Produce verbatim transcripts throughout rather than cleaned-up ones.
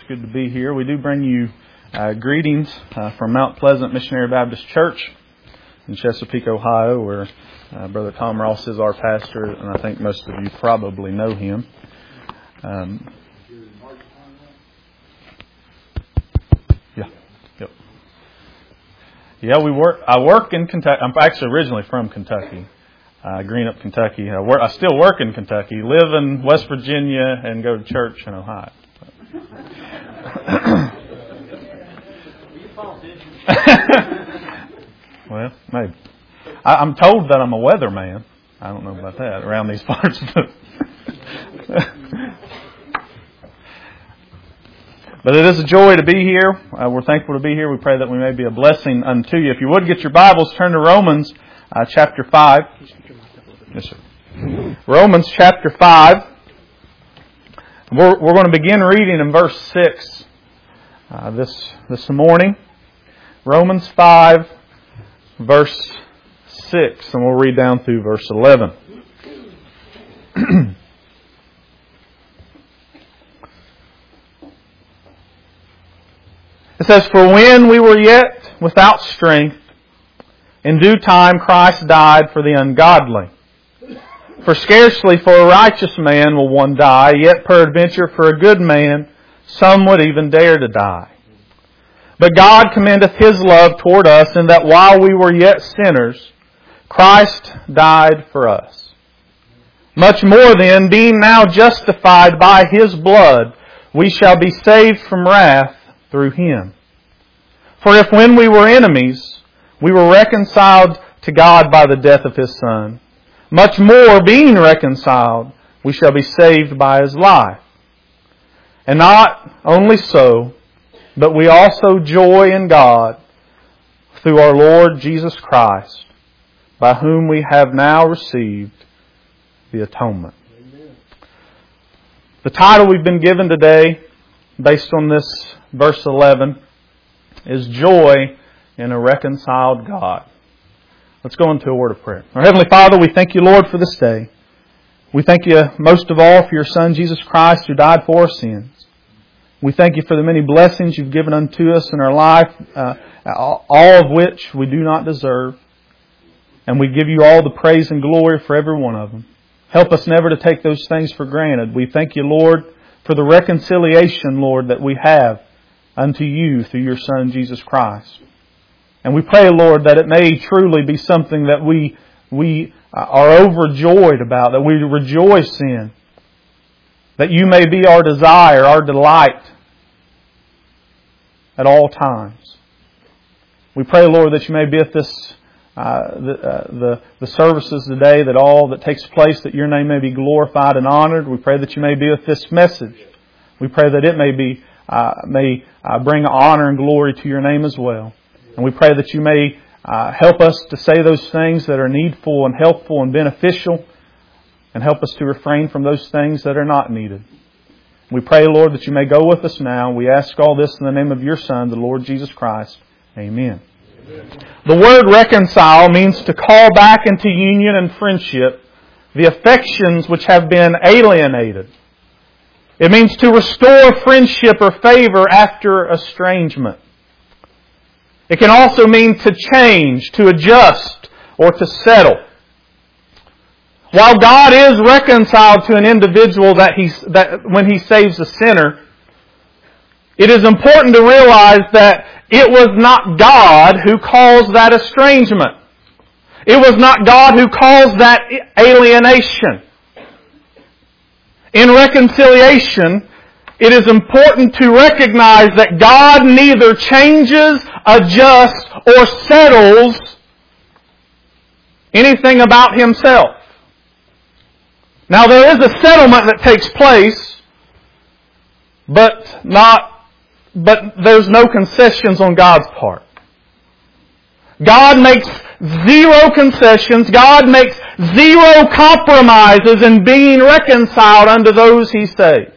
Good to be here. We do bring you uh, greetings uh, from Mount Pleasant Missionary Baptist Church in Chesapeake, Ohio, where uh, Brother Tom Ross is our pastor, and I think most of you probably know him. Um, yeah, yep. Yeah, we work. I work in Kentucky. I'm actually originally from Kentucky, uh, Greenup, Kentucky. I, work, I still work in Kentucky, live in West Virginia, and go to church in Ohio. Well, maybe. I, I'm told that I'm a weatherman. I don't know about that around these parts. But it is a joy to be here. Uh, we're thankful to be here. We pray that we may be a blessing unto you. If you would get your Bibles, turn to Romans uh, chapter five. Yes, sir. Romans chapter five. We're, we're going to begin reading in verse six uh, this this morning. Romans five, verse six, and we'll read down through verse eleven. It says, "For when we were yet without strength, in due time Christ died for the ungodly. For scarcely for a righteous man will one die, yet peradventure for a good man some would even dare to die. But God commendeth His love toward us, in that while we were yet sinners, Christ died for us. Much more then, being now justified by His blood, we shall be saved from wrath through Him. For if when we were enemies, we were reconciled to God by the death of His Son, much more, being reconciled, we shall be saved by His life. And not only so, but we also joy in God through our Lord Jesus Christ, by whom we have now received the atonement." Amen. The title we've been given today, based on this verse eleven, is Joy in a Reconciled God. Let's go into a word of prayer. Our Heavenly Father, we thank You, Lord, for this day. We thank You most of all for Your Son, Jesus Christ, who died for our sins. We thank You for the many blessings You've given unto us in our life, uh, all of which we do not deserve. And we give You all the praise and glory for every one of them. Help us never to take those things for granted. We thank You, Lord, for the reconciliation, Lord, that we have unto You through Your Son, Jesus Christ. And we pray, Lord, that it may truly be something that we we are overjoyed about, that we rejoice in, that You may be our desire, our delight at all times. We pray, Lord, that You may be at this uh, the, uh, the the services today, that all that takes place, that Your name may be glorified and honored. We pray that You may be with this message. We pray that it may be uh, may uh, bring honor and glory to Your name as well. And we pray that You may uh, help us to say those things that are needful and helpful and beneficial, and help us to refrain from those things that are not needed. We pray, Lord, that You may go with us now. We ask all this in the name of Your Son, the Lord Jesus Christ. Amen. Amen. The word reconcile means to call back into union and friendship the affections which have been alienated. It means to restore friendship or favor after estrangement. It can also mean to change, to adjust, or to settle. While God is reconciled to an individual that he, that when He saves a sinner, it is important to realize that it was not God who caused that estrangement. It was not God who caused that alienation. In reconciliation, it is important to recognize that God neither changes, adjusts, or settles anything about Himself. Now, there is a settlement that takes place, but not, but there's no concessions on God's part. God makes zero concessions. God makes zero compromises in being reconciled unto those He saves.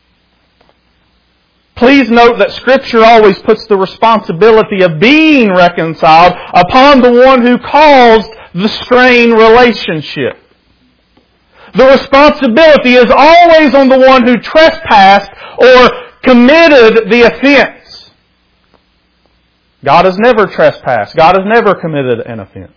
Please note that Scripture always puts the responsibility of being reconciled upon the one who caused the strained relationship. The responsibility is always on the one who trespassed or committed the offense. God has never trespassed. God has never committed an offense.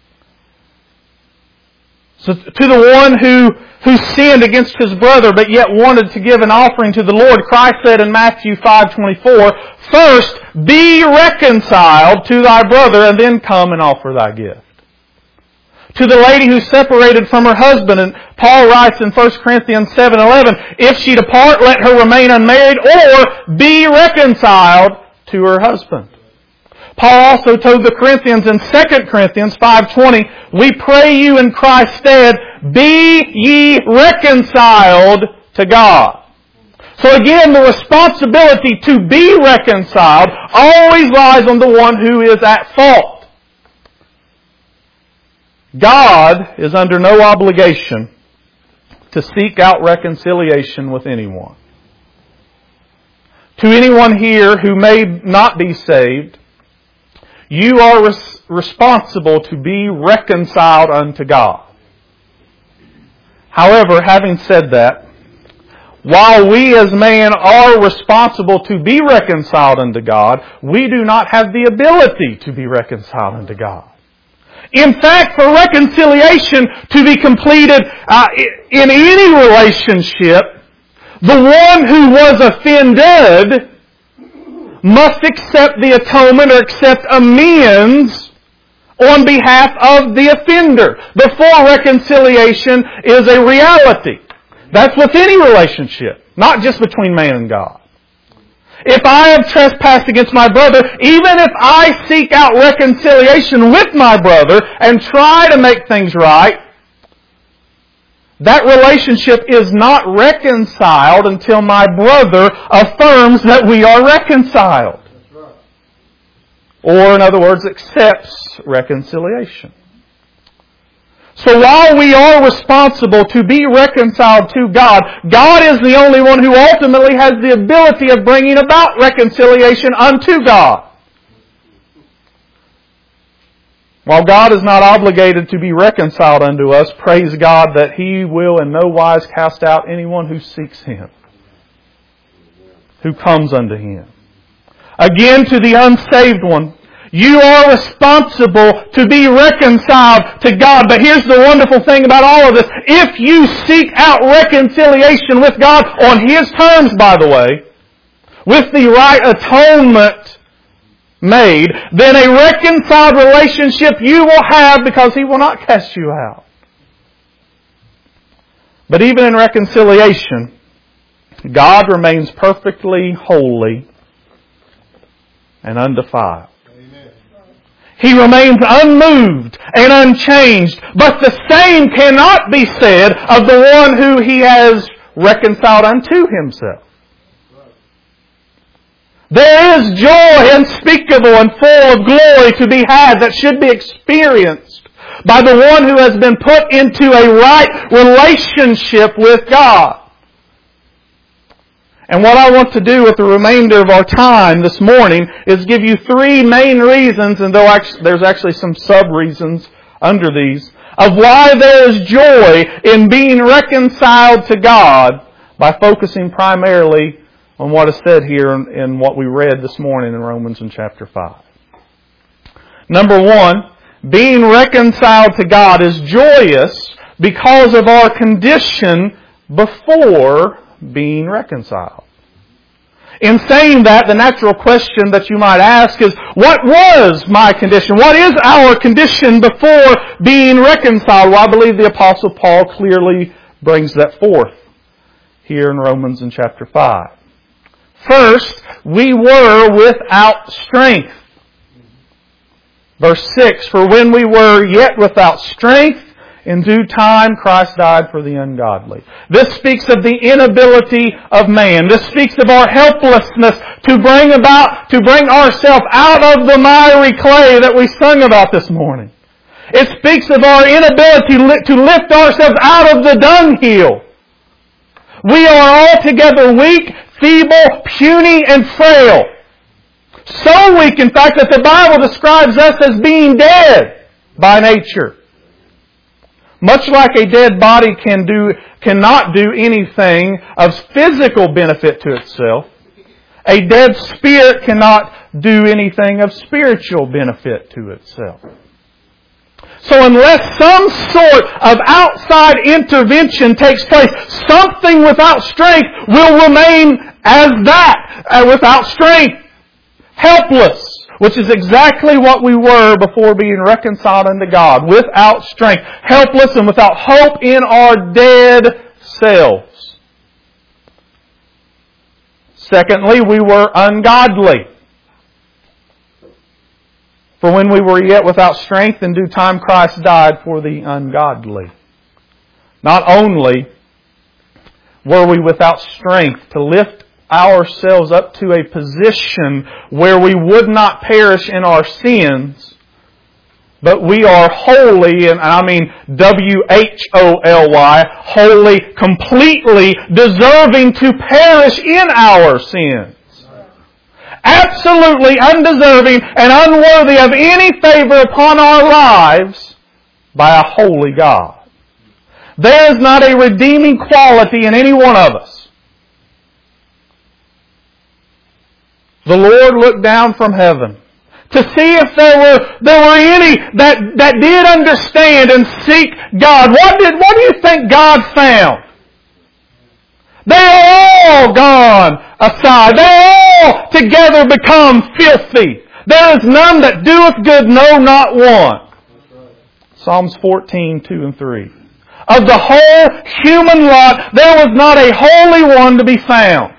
So to the one who, who sinned against his brother but yet wanted to give an offering to the Lord, Christ said in Matthew five twenty-four, "First be reconciled to thy brother and then come and offer thy gift." To the lady who separated from her husband, and Paul writes in First Corinthians seven eleven, "If she depart, let her remain unmarried, or be reconciled to her husband." Paul also told the Corinthians in Second Corinthians five twenty, "We pray you in Christ's stead, be ye reconciled to God." So again, the responsibility to be reconciled always lies on the one who is at fault. God is under no obligation to seek out reconciliation with anyone. To anyone here who may not be saved, you are res- responsible to be reconciled unto God. However, having said that, while we as man are responsible to be reconciled unto God, we do not have the ability to be reconciled unto God. In fact, for reconciliation to be completed uh, in any relationship, the one who was offended must accept the atonement or accept amends on behalf of the offender before reconciliation is a reality. That's with any relationship, not just between man and God. If I have trespassed against my brother, even if I seek out reconciliation with my brother and try to make things right, that relationship is not reconciled until my brother affirms that we are reconciled. Or, in other words, accepts reconciliation. So while we are responsible to be reconciled to God, God is the only one who ultimately has the ability of bringing about reconciliation unto God. While God is not obligated to be reconciled unto us, praise God that He will in no wise cast out anyone who seeks Him, who comes unto Him. Again, to the unsaved one, you are responsible to be reconciled to God. But here's the wonderful thing about all of this. If you seek out reconciliation with God on His terms, by the way, with the right atonement made, then a reconciled relationship you will have because He will not cast you out. But even in reconciliation, God remains perfectly holy and undefiled. He remains unmoved and unchanged, but the same cannot be said of the one who He has reconciled unto Himself. There is joy unspeakable and full of glory to be had that should be experienced by the one who has been put into a right relationship with God. And what I want to do with the remainder of our time this morning is give you three main reasons, and there's actually some sub-reasons under these, of why there is joy in being reconciled to God by focusing primarily on what is said here in what we read this morning in Romans in chapter five. Number one, being reconciled to God is joyous because of our condition before being reconciled. In saying that, the natural question that you might ask is, what was my condition? What is our condition before being reconciled? Well, I believe the Apostle Paul clearly brings that forth here in Romans in chapter five. First, we were without strength. Verse six, for when we were yet without strength, in due time Christ died for the ungodly. This speaks of the inability of man. This speaks of our helplessness to bring about, to bring ourselves out of the miry clay that we sung about this morning. It speaks of our inability to lift ourselves out of the dunghill. We are altogether weak, feeble, puny, and frail. So weak, in fact, that the Bible describes us as being dead by nature. Much like a dead body can do, cannot do anything of physical benefit to itself, A dead spirit cannot do anything of spiritual benefit to itself. So unless some sort of outside intervention takes place, something without strength will remain as that, uh, without strength, helpless, which is exactly what we were before being reconciled unto God, without strength, helpless and without hope in our dead selves. Secondly, we were ungodly. For when we were yet without strength, in due time Christ died for the ungodly. Not only were we without strength to lift ourselves up to a position where we would not perish in our sins, but we are wholly, and I mean W H O L Y, wholly, completely deserving to perish in our sins. Absolutely undeserving and unworthy of any favor upon our lives by a holy God. There is not a redeeming quality in any one of us. The Lord looked down from heaven to see if there were there were any that, that did understand and seek God. What did what do you think God found? They are all gone aside. They all together become filthy. There is none that doeth good, no, not one. Psalms fourteen, two and three. Of the whole human lot, there was not a holy one to be found.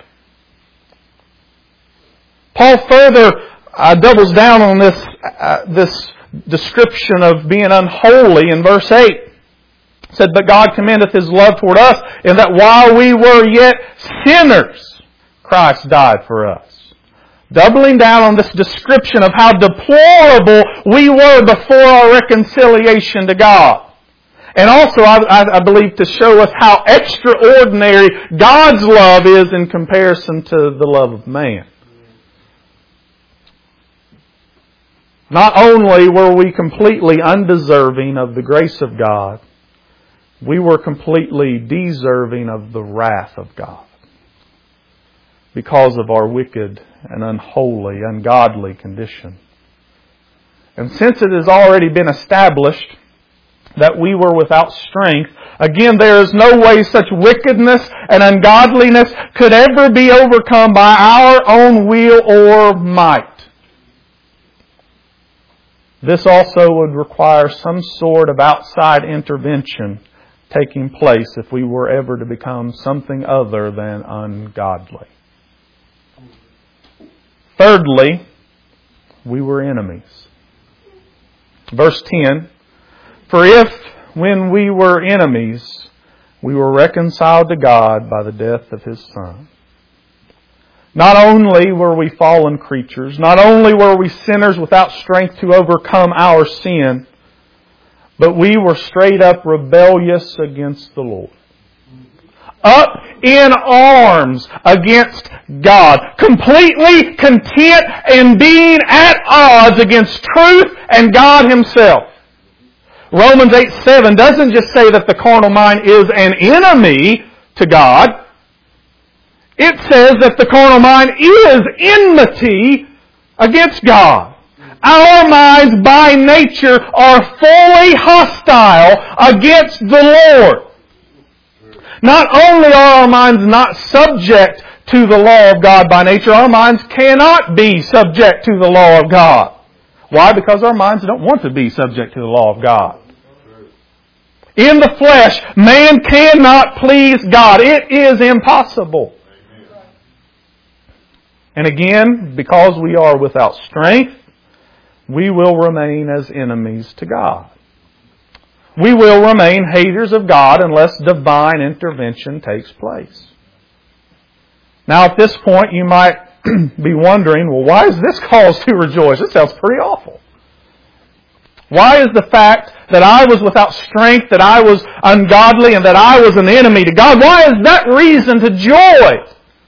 Paul further uh, doubles down on this, uh, this description of being unholy in verse eight. Said, but God commendeth His love toward us, in that while we were yet sinners, Christ died for us. Doubling down on this description of how deplorable we were before our reconciliation to God. And also, I, I believe, to show us how extraordinary God's love is in comparison to the love of man. Not only were we completely undeserving of the grace of God, we were completely deserving of the wrath of God because of our wicked and unholy, ungodly condition. And since it has already been established that we were without strength, again, there is no way such wickedness and ungodliness could ever be overcome by our own will or might. This also would require some sort of outside intervention taking place if we were ever to become something other than ungodly. Thirdly, we were enemies. Verse ten, for if, when we were enemies, we were reconciled to God by the death of His Son. Not only were we fallen creatures, not only were we sinners without strength to overcome our sin, but we were straight up rebellious against the Lord. Up in arms against God. Completely content in being at odds against truth and God Himself. Romans eight seven doesn't just say that the carnal mind is an enemy to God. It says that the carnal mind is enmity against God. Our minds by nature are fully hostile against the Lord. Not only are our minds not subject to the law of God by nature, our minds cannot be subject to the law of God. Why? Because our minds don't want to be subject to the law of God. In the flesh, man cannot please God. It is impossible. And again, because we are without strength, we will remain as enemies to God. We will remain haters of God unless divine intervention takes place. Now at this point you might be wondering, well, why is this cause to rejoice? It sounds pretty awful. Why is the fact that I was without strength, that I was ungodly, and that I was an enemy to God, why is that reason to joy?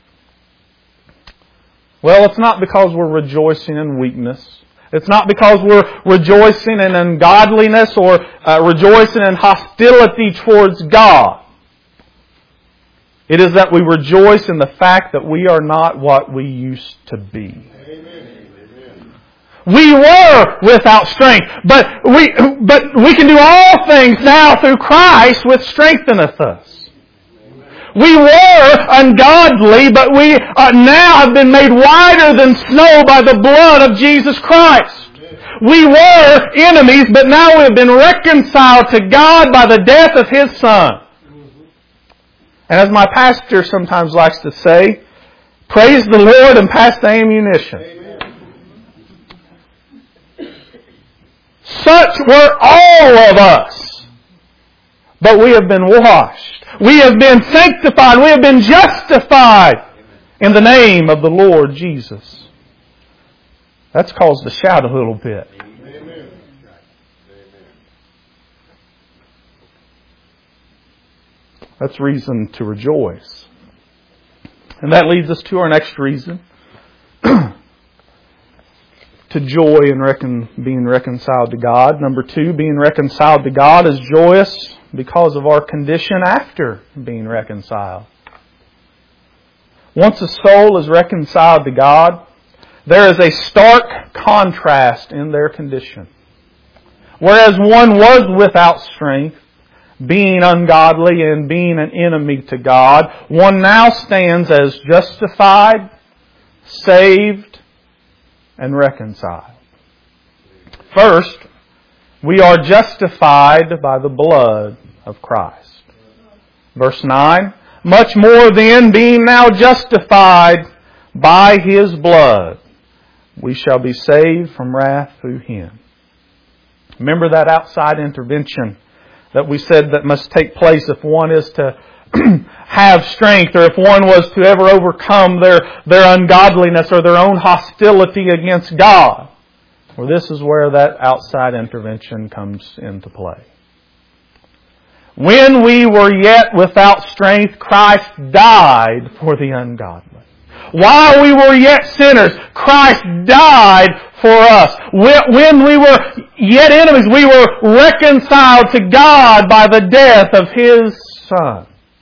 Well, it's not because we're rejoicing in weakness. It's not because we're rejoicing in ungodliness or uh, rejoicing in hostility towards God. It is that we rejoice in the fact that we are not what we used to be. We were without strength, but we, but we can do all things now through Christ which strengtheneth us. We were ungodly, but we uh, now have been made whiter than snow by the blood of Jesus Christ. We were enemies, but now we have been reconciled to God by the death of His Son. And as my pastor sometimes likes to say, praise the Lord and pass the ammunition. Amen. Such were all of us. But we have been washed. We have been sanctified. We have been justified in the name of the Lord Jesus. That's caused to shout a little bit. Amen. That's reason to rejoice. And that leads us to our next reason. To joy in recon, being reconciled to God. Number two, being reconciled to God is joyous because of our condition after being reconciled. Once a soul is reconciled to God, there is a stark contrast in their condition. Whereas one was without strength, being ungodly and being an enemy to God, one now stands as justified, saved, and reconciled. First, we are justified by the blood of Christ. Verse nine, much more then, being now justified by His blood, we shall be saved from wrath through Him. Remember that outside intervention that we said that must take place if one is to have strength, or if one was to ever overcome their, their ungodliness or their own hostility against God. Well, this is where that outside intervention comes into play. When we were yet without strength, Christ died for the ungodly. While we were yet sinners, Christ died for us. When we were yet enemies, we were reconciled to God by the death of His Son.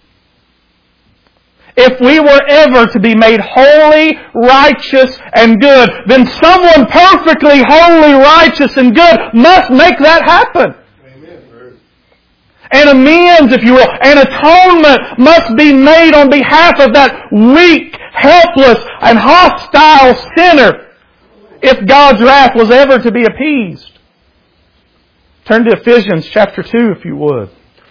If we were ever to be made holy, righteous, and good, then someone perfectly holy, righteous, and good must make that happen. Amen. An amends, if you will, an atonement must be made on behalf of that weak, helpless, and hostile sinner if God's wrath was ever to be appeased. Turn to Ephesians chapter two, if you would.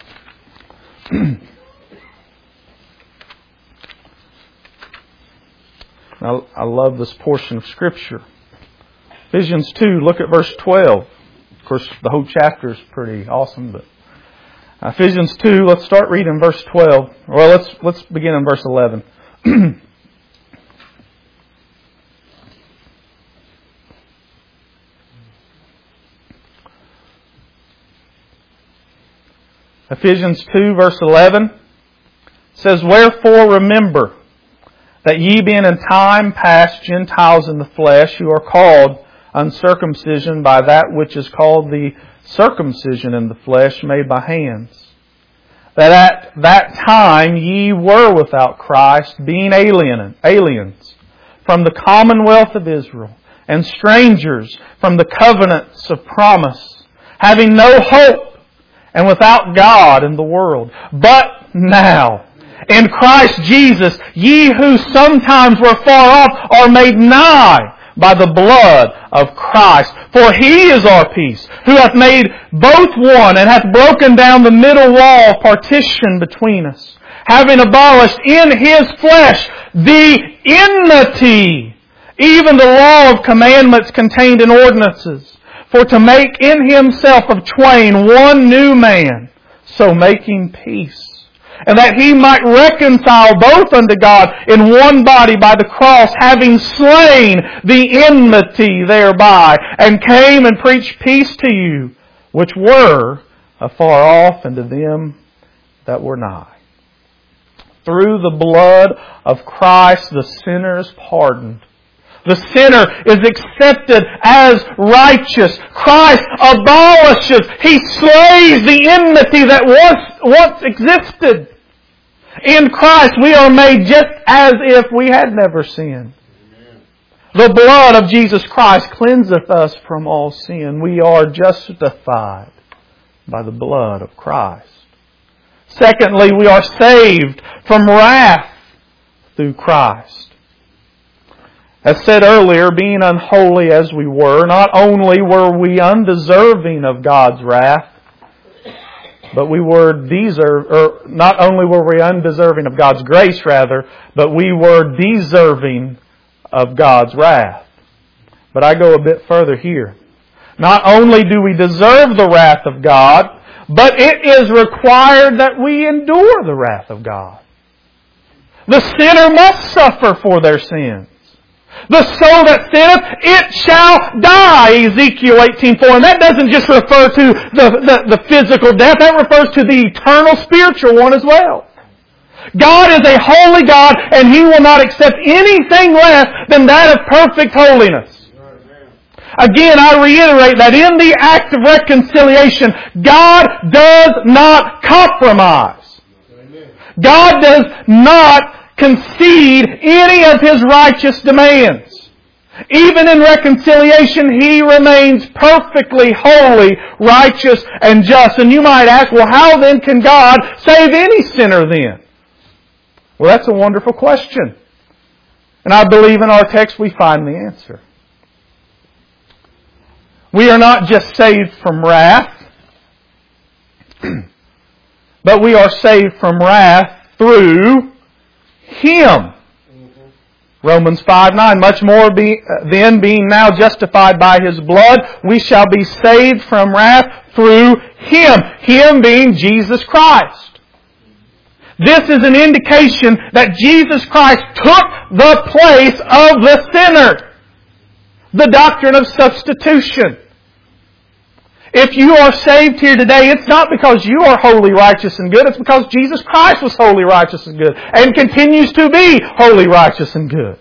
I, I love this portion of Scripture. Ephesians two, look at verse twelve. Of course, the whole chapter is pretty awesome, but Ephesians two, let's start reading verse twelve. Well, let's let's begin in verse eleven. Ephesians two, verse eleven says, wherefore remember that ye being in time past Gentiles in the flesh, who are called uncircumcision by that which is called the circumcision in the flesh made by hands. That at that time ye were without Christ, being alien, aliens from the commonwealth of Israel, and strangers from the covenants of promise, having no hope, and without God in the world. But now, in Christ Jesus, ye who sometimes were far off are made nigh by the blood of Christ. For He is our peace, who hath made both one, and hath broken down the middle wall of partition between us, having abolished in His flesh the enmity, even the law of commandments contained in ordinances, for to make in Himself of twain one new man, so making peace, and that He might reconcile both unto God in one body by the cross, having slain the enmity thereby, and came and preached peace to you, which were afar off, and to them that were nigh. Through the blood of Christ, the sinner is pardoned. The sinner is accepted as righteous. Christ abolishes, He slays the enmity that once, once existed. In Christ we are made just as if we had never sinned. The blood of Jesus Christ cleanseth us from all sin. We are justified by the blood of Christ. Secondly, we are saved from wrath through Christ. As said earlier, being unholy as we were, not only were we undeserving of God's wrath, but we were deserve, or not only were we undeserving of God's grace, rather, but we were deserving of God's wrath. But I go a bit further here. Not only do we deserve the wrath of God, but it is required that we endure the wrath of God. The sinner must suffer for their sins. The soul that sinneth, it shall die, Ezekiel eighteen four. And that doesn't just refer to the, the, the physical death, that refers to the eternal spiritual one as well. God is a holy God, and He will not accept anything less than that of perfect holiness. Again, I reiterate that in the act of reconciliation, God does not compromise. God does not concede any of His righteous demands. Even in reconciliation, He remains perfectly holy, righteous, and just. And you might ask, well, how then can God save any sinner then? Well, that's a wonderful question. And I believe in our text we find the answer. We are not just saved from wrath, but we are saved from wrath through Him. Romans five nine, much more be, then being now justified by His blood, we shall be saved from wrath through Him. Him being Jesus Christ. This is an indication that Jesus Christ took the place of the sinner. The doctrine of substitution. If you are saved here today, it's not because you are holy, righteous, and good. It's because Jesus Christ was holy, righteous, and good. And continues to be holy, righteous, and good.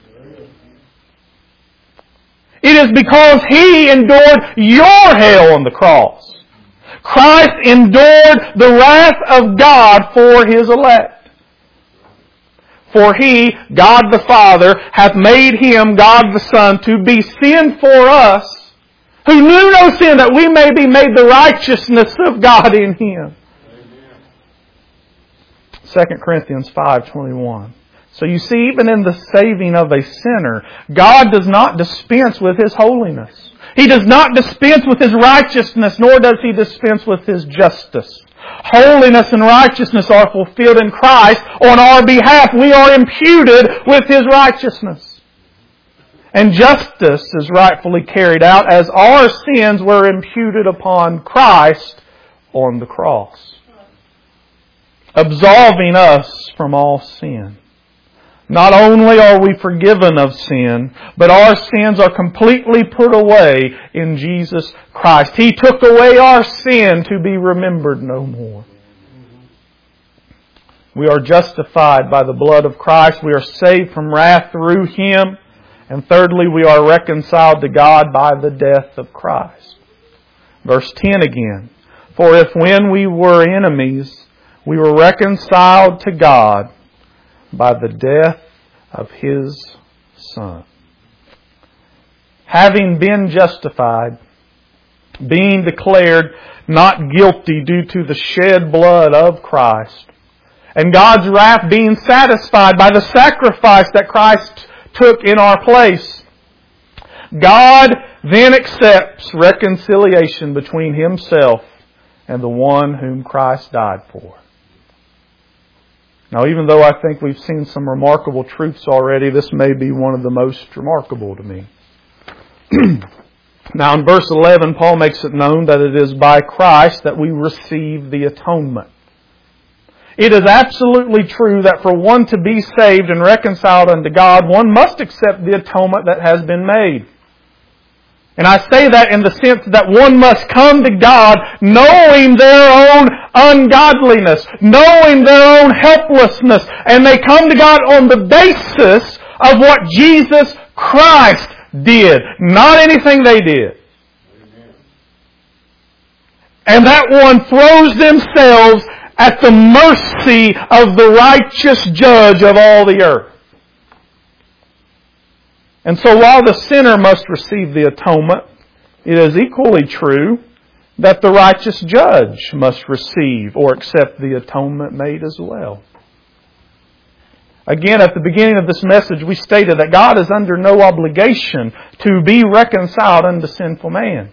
It is because He endured your hell on the cross. Christ endured the wrath of God for His elect. For He, God the Father, hath made Him, God the Son, to be sin for us, who knew no sin, that we may be made the righteousness of God in Him. Second Corinthians five twenty-one. So you see, even in the saving of a sinner, God does not dispense with His holiness. He does not dispense with His righteousness, nor does He dispense with His justice. Holiness and righteousness are fulfilled in Christ on our behalf. We are imputed with His righteousness. And justice is rightfully carried out as our sins were imputed upon Christ on the cross, absolving us from all sin. Not only are we forgiven of sin, but our sins are completely put away in Jesus Christ. He took away our sin to be remembered no more. We are justified by the blood of Christ. We are saved from wrath through Him. And thirdly, we are reconciled to God by the death of Christ. Verse ten again. For if when we were enemies, we were reconciled to God by the death of His Son. Having been justified, being declared not guilty due to the shed blood of Christ, and God's wrath being satisfied by the sacrifice that Christ took in our place, God then accepts reconciliation between Himself and the one whom Christ died for. Now, even though I think we've seen some remarkable truths already, this may be one of the most remarkable to me. Now, in verse eleven, Paul makes it known that it is by Christ that we receive the atonement. It is absolutely true that for one to be saved and reconciled unto God, one must accept the atonement that has been made. And I say that in the sense that one must come to God knowing their own ungodliness, knowing their own helplessness, and they come to God on the basis of what Jesus Christ did, not anything they did. And that one throws themselves at the mercy of the righteous judge of all the earth. And so while the sinner must receive the atonement, it is equally true that the righteous judge must receive or accept the atonement made as well. Again, at the beginning of this message, we stated that God is under no obligation to be reconciled unto sinful man.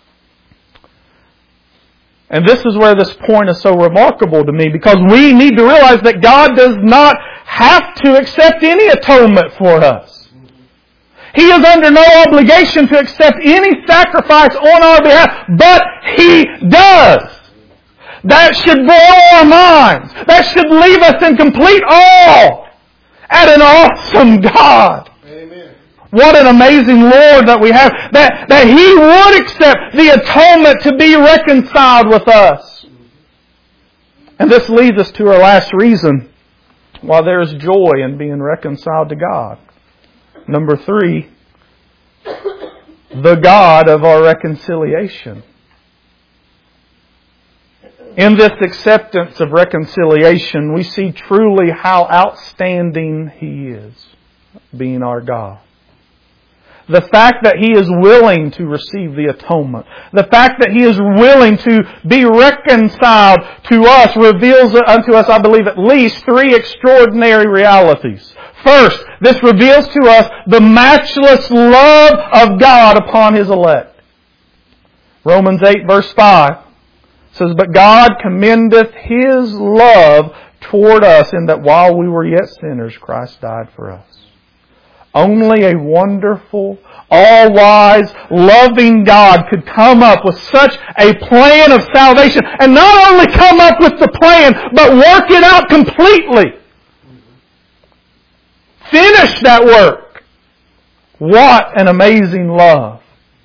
And this is where this point is so remarkable to me, because we need to realize that God does not have to accept any atonement for us. He is under no obligation to accept any sacrifice on our behalf, but He does. That should blow our minds. That should leave us in complete awe at an awesome God. Amen. What an amazing Lord that we have. That, that He would accept the atonement to be reconciled with us. And this leads us to our last reason why there is joy in being reconciled to God. Number three, the God of our reconciliation. In this acceptance of reconciliation, we see truly how outstanding He is, being our God. The fact that He is willing to receive the atonement, the fact that He is willing to be reconciled to us, reveals unto us, I believe, at least three extraordinary realities. First, this reveals to us the matchless love of God upon His elect. Romans eight verse five says, "But God commendeth His love toward us, in that while we were yet sinners, Christ died for us." Only a wonderful, all-wise, loving God could come up with such a plan of salvation, and not only come up with the plan, but work it out completely. Finish that work. What an amazing love.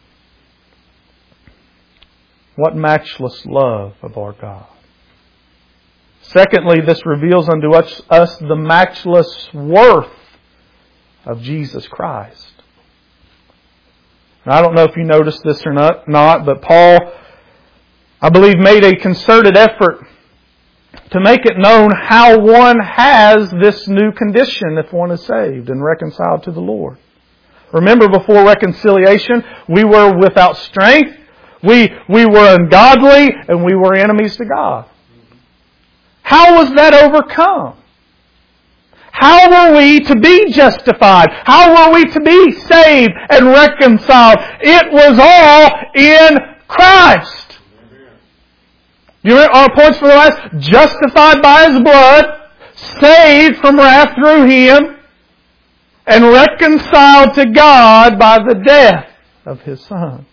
What matchless love of our God. Secondly, this reveals unto us, us the matchless worth of Jesus Christ. Now, I don't know if you noticed this or not, not, but Paul, I believe, made a concerted effort to make it known how one has this new condition if one is saved and reconciled to the Lord. Remember, before reconciliation, we were without strength, we, we were ungodly, and we were enemies to God. How was that overcome? How were we to be justified? How were we to be saved and reconciled? It was all in Christ. You remember our points for the last? Justified by His blood, saved from wrath through Him, and reconciled to God by the death of His Son.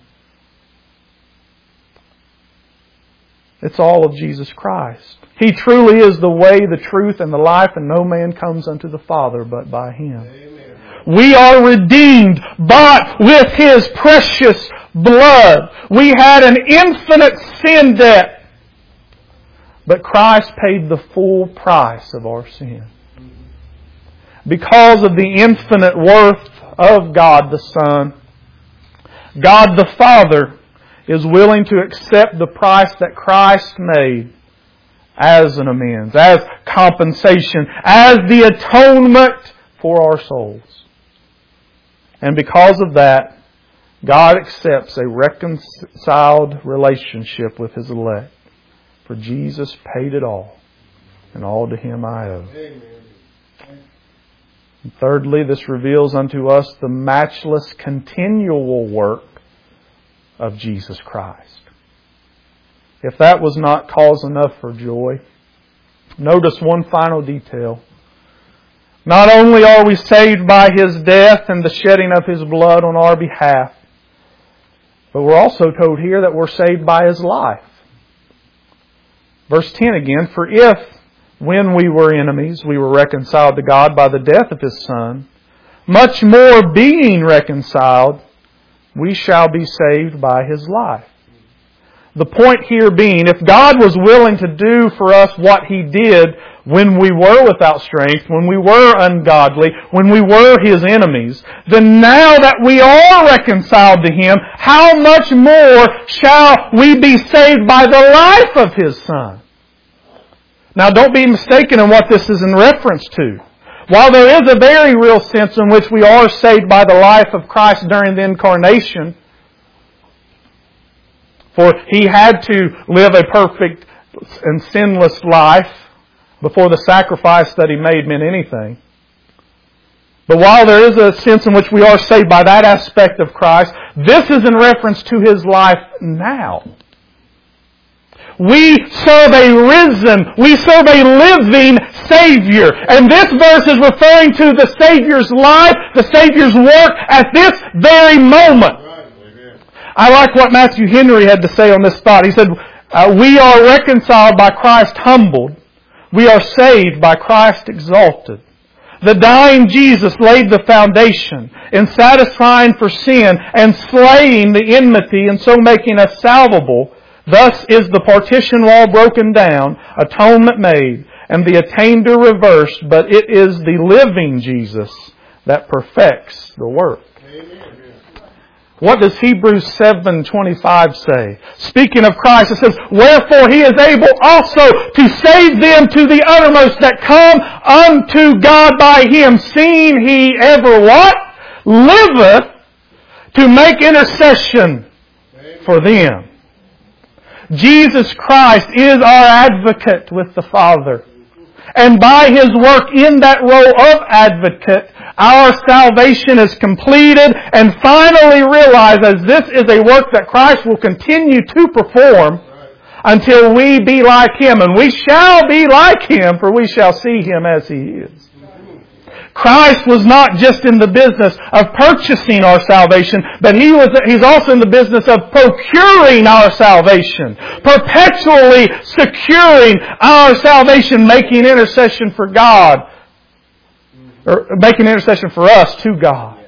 It's all of Jesus Christ. He truly is the way, the truth, and the life, and no man comes unto the Father but by Him. Amen. We are redeemed, bought with His precious blood. We had an infinite sin debt, but Christ paid the full price of our sin. Because of the infinite worth of God the Son, God the Father is willing to accept the price that Christ made as an amends, as compensation, as the atonement for our souls. And because of that, God accepts a reconciled relationship with His elect. For Jesus paid it all, and all to Him I owe. Amen. And thirdly, this reveals unto us the matchless continual work of Jesus Christ. If that was not cause enough for joy, notice one final detail. Not only are we saved by His death and the shedding of His blood on our behalf, but we're also told here that we're saved by His life. Verse ten again, "For if, when we were enemies, we were reconciled to God by the death of His Son, much more being reconciled, we shall be saved by His life." The point here being, if God was willing to do for us what He did when we were without strength, when we were ungodly, when we were His enemies, then now that we are reconciled to Him, how much more shall we be saved by the life of His Son? Now don't be mistaken in what this is in reference to. While there is a very real sense in which we are saved by the life of Christ during the incarnation, for He had to live a perfect and sinless life before the sacrifice that He made meant anything. But while there is a sense in which we are saved by that aspect of Christ, this is in reference to His life now. We serve a risen, we serve a living Savior. And this verse is referring to the Savior's life, the Savior's work at this very moment. I like what Matthew Henry had to say on this thought. He said, uh, we are reconciled by Christ humbled. We are saved by Christ exalted. The dying Jesus laid the foundation in satisfying for sin and slaying the enmity and so making us salvable. Thus is the partition wall broken down, atonement made, and the attainder reversed, but it is the living Jesus that perfects the work. Amen. What does Hebrews seven twenty-five say? Speaking of Christ, it says, wherefore He is able also to save them to the uttermost that come unto God by Him, seeing He ever what? Liveth to make intercession for them. Jesus Christ is our advocate with the Father. And by His work in that role of advocate, our salvation is completed and finally realized as this is a work that Christ will continue to perform until we be like Him. And we shall be like Him, for we shall see Him as He is. Christ was not just in the business of purchasing our salvation, but He was, He's also in the business of procuring our salvation. Perpetually securing our salvation, making intercession for God. Or making intercession for us to God.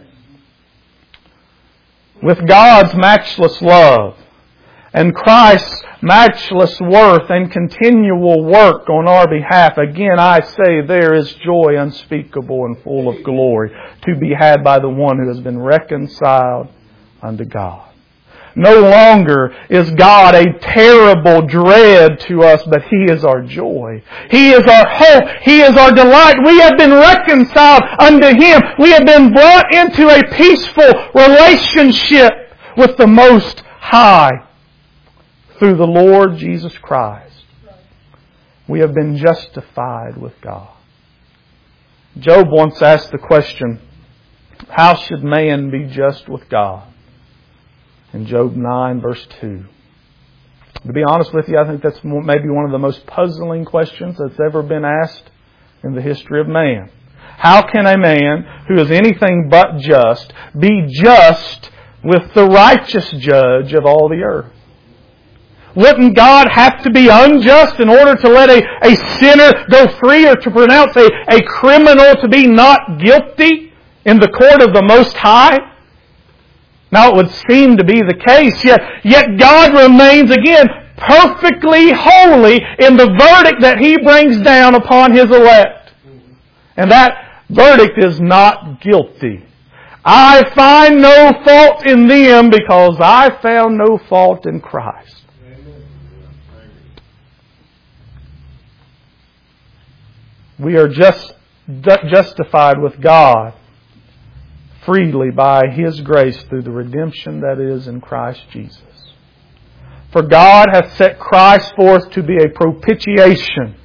With God's matchless love and Christ's matchless worth and continual work on our behalf, again I say there is joy unspeakable and full of glory to be had by the one who has been reconciled unto God. No longer is God a terrible dread to us, but He is our joy. He is our hope. He is our delight. We have been reconciled unto Him. We have been brought into a peaceful relationship with the Most High through the Lord Jesus Christ. We have been justified with God. Job once asked the question, how should man be just with God? In Job nine, verse two. To be honest with you, I think that's maybe one of the most puzzling questions that's ever been asked in the history of man. How can a man who is anything but just be just with the righteous judge of all the earth? Wouldn't God have to be unjust in order to let a, a sinner go free, or to pronounce a, a criminal to be not guilty in the court of the Most High? Now it would seem to be the case, yet, yet God remains again perfectly holy in the verdict that He brings down upon His elect. And that verdict is not guilty. I find no fault in them because I found no fault in Christ. We are just justified with God freely by His grace through the redemption that is in Christ Jesus. For God hath set Christ forth to be a propitiation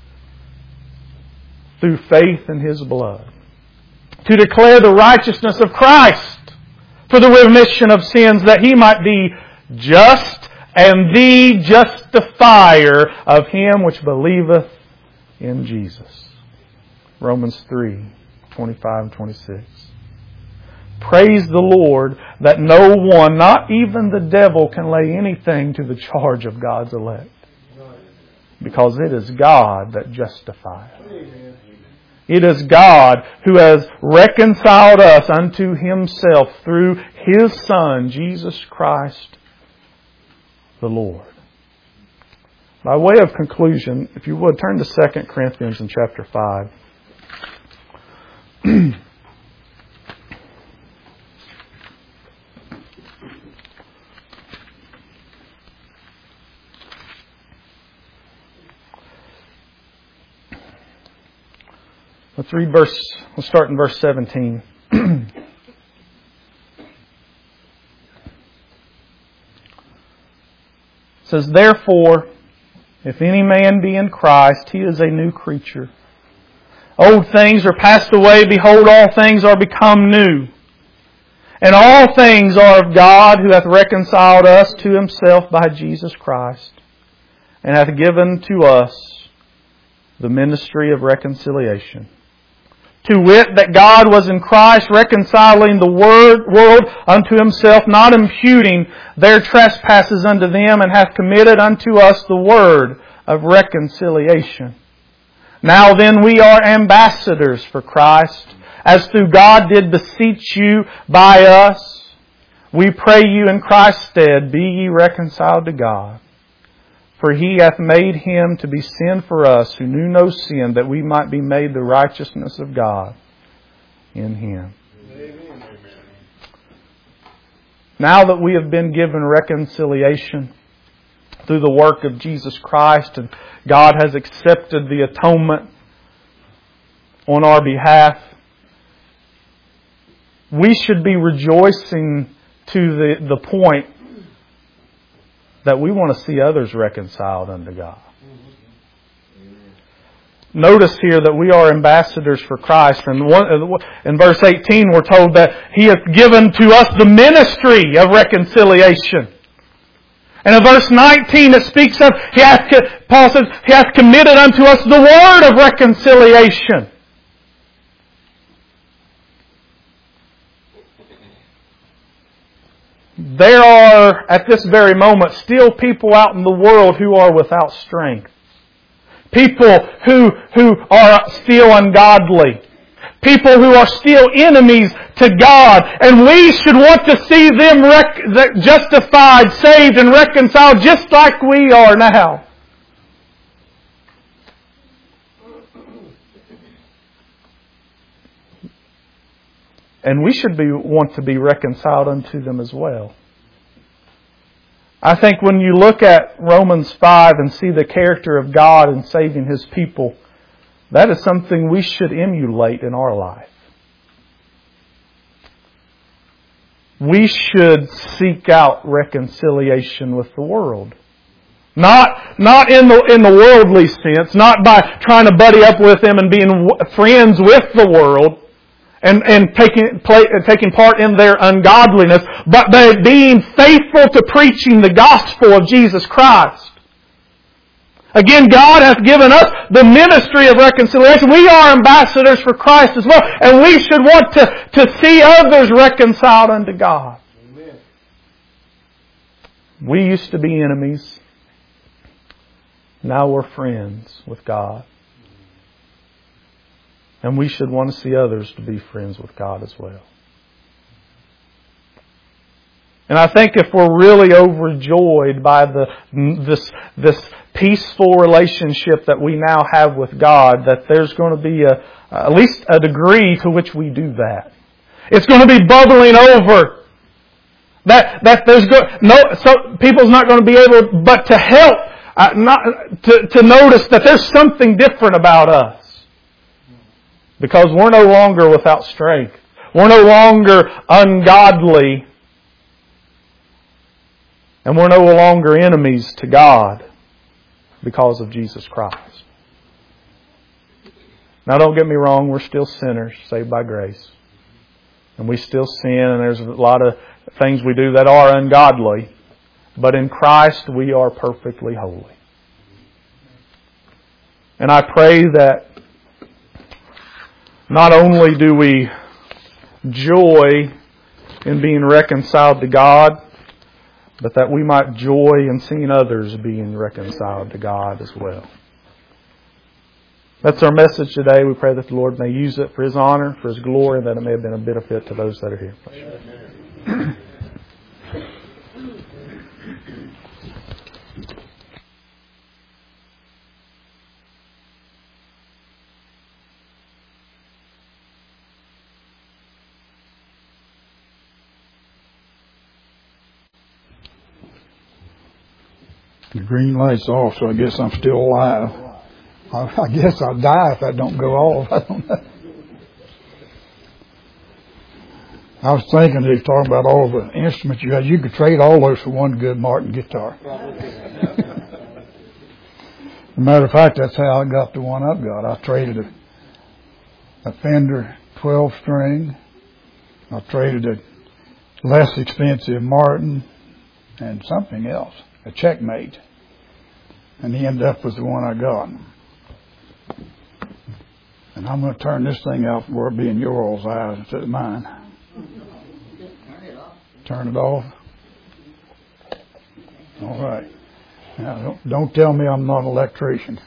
through faith in His blood, to declare the righteousness of Christ for the remission of sins, that He might be just and the justifier of him which believeth in Jesus. Romans three, twenty-five and twenty-six. Praise the Lord that no one, not even the devil, can lay anything to the charge of God's elect. Because it is God that justifies. It is God who has reconciled us unto Himself through His Son, Jesus Christ the Lord. By way of conclusion, if you would, turn to Second Corinthians in chapter five. Let's read verse, we'll start in verse seventeen. It says, "Therefore, if any man be in Christ, he is a new creature. Old things are passed away, behold, all things are become new. And all things are of God, who hath reconciled us to Himself by Jesus Christ, and hath given to us the ministry of reconciliation. To wit, that God was in Christ reconciling the world unto Himself, not imputing their trespasses unto them, and hath committed unto us the word of reconciliation. Now then we are ambassadors for Christ, as through God did beseech you by us. We pray you in Christ's stead, be ye reconciled to God. For He hath made Him to be sin for us, who knew no sin, that we might be made the righteousness of God in Him." Amen. Now that we have been given reconciliation through the work of Jesus Christ, and God has accepted the atonement on our behalf, we should be rejoicing to the, the point that we want to see others reconciled unto God. Notice here that we are ambassadors for Christ. And in verse eighteen we're told that He hath given to us the ministry of reconciliation. And in verse nineteen it speaks of, he hath, Paul says, He hath committed unto us the word of reconciliation. There are, at this very moment, still people out in the world who are without strength. People who, who are still ungodly. People who are still enemies to God. And we should want to see them rec- justified, saved, and reconciled just like we are now. And we should be want to be reconciled unto them as well. I think when you look at Romans five and see the character of God in saving His people, that is something we should emulate in our life. We should seek out reconciliation with the world. Not, not in the, in the worldly sense, not by trying to buddy up with them and being friends with the world, and, and taking, play, taking part in their ungodliness, but by being faithful to preaching the gospel of Jesus Christ. Again, God hath given us the ministry of reconciliation. We are ambassadors for Christ as well, and we should want to, to see others reconciled unto God. Amen. We used to be enemies. Now we're friends with God. And we should want to see others to be friends with God as well. And I think if we're really overjoyed by the this this peaceful relationship that we now have with God, that there's going to be a at least a degree to which we do that. It's going to be bubbling over. That that there's go, no so people's not going to be able but to help uh, not to to notice that there's something different about us. Because we're no longer without strength. We're no longer ungodly. And we're no longer enemies to God because of Jesus Christ. Now don't get me wrong, we're still sinners saved by grace. And we still sin, and there's a lot of things we do that are ungodly. But in Christ we are perfectly holy. And I pray that not only do we joy in being reconciled to God, but that we might joy in seeing others being reconciled to God as well. That's our message today. We pray that the Lord may use it for His honor, for His glory, and that it may have been a benefit to those that are here. Amen. The green light's off, so I guess I'm still alive. I, I guess I'll die if I don't go off. I don't know. I was thinking he was talking about all the instruments you had. You could trade all those for one good Martin guitar. As a matter of fact, that's how I got the one I've got. I traded a, a Fender twelve string. I traded a less expensive Martin and something else, a Checkmate. And he ended up with the one I got. And I'm going to turn this thing out where it be in your all's eyes instead of mine. Turn it off. All right. Now, don't, don't tell me I'm not an electrician.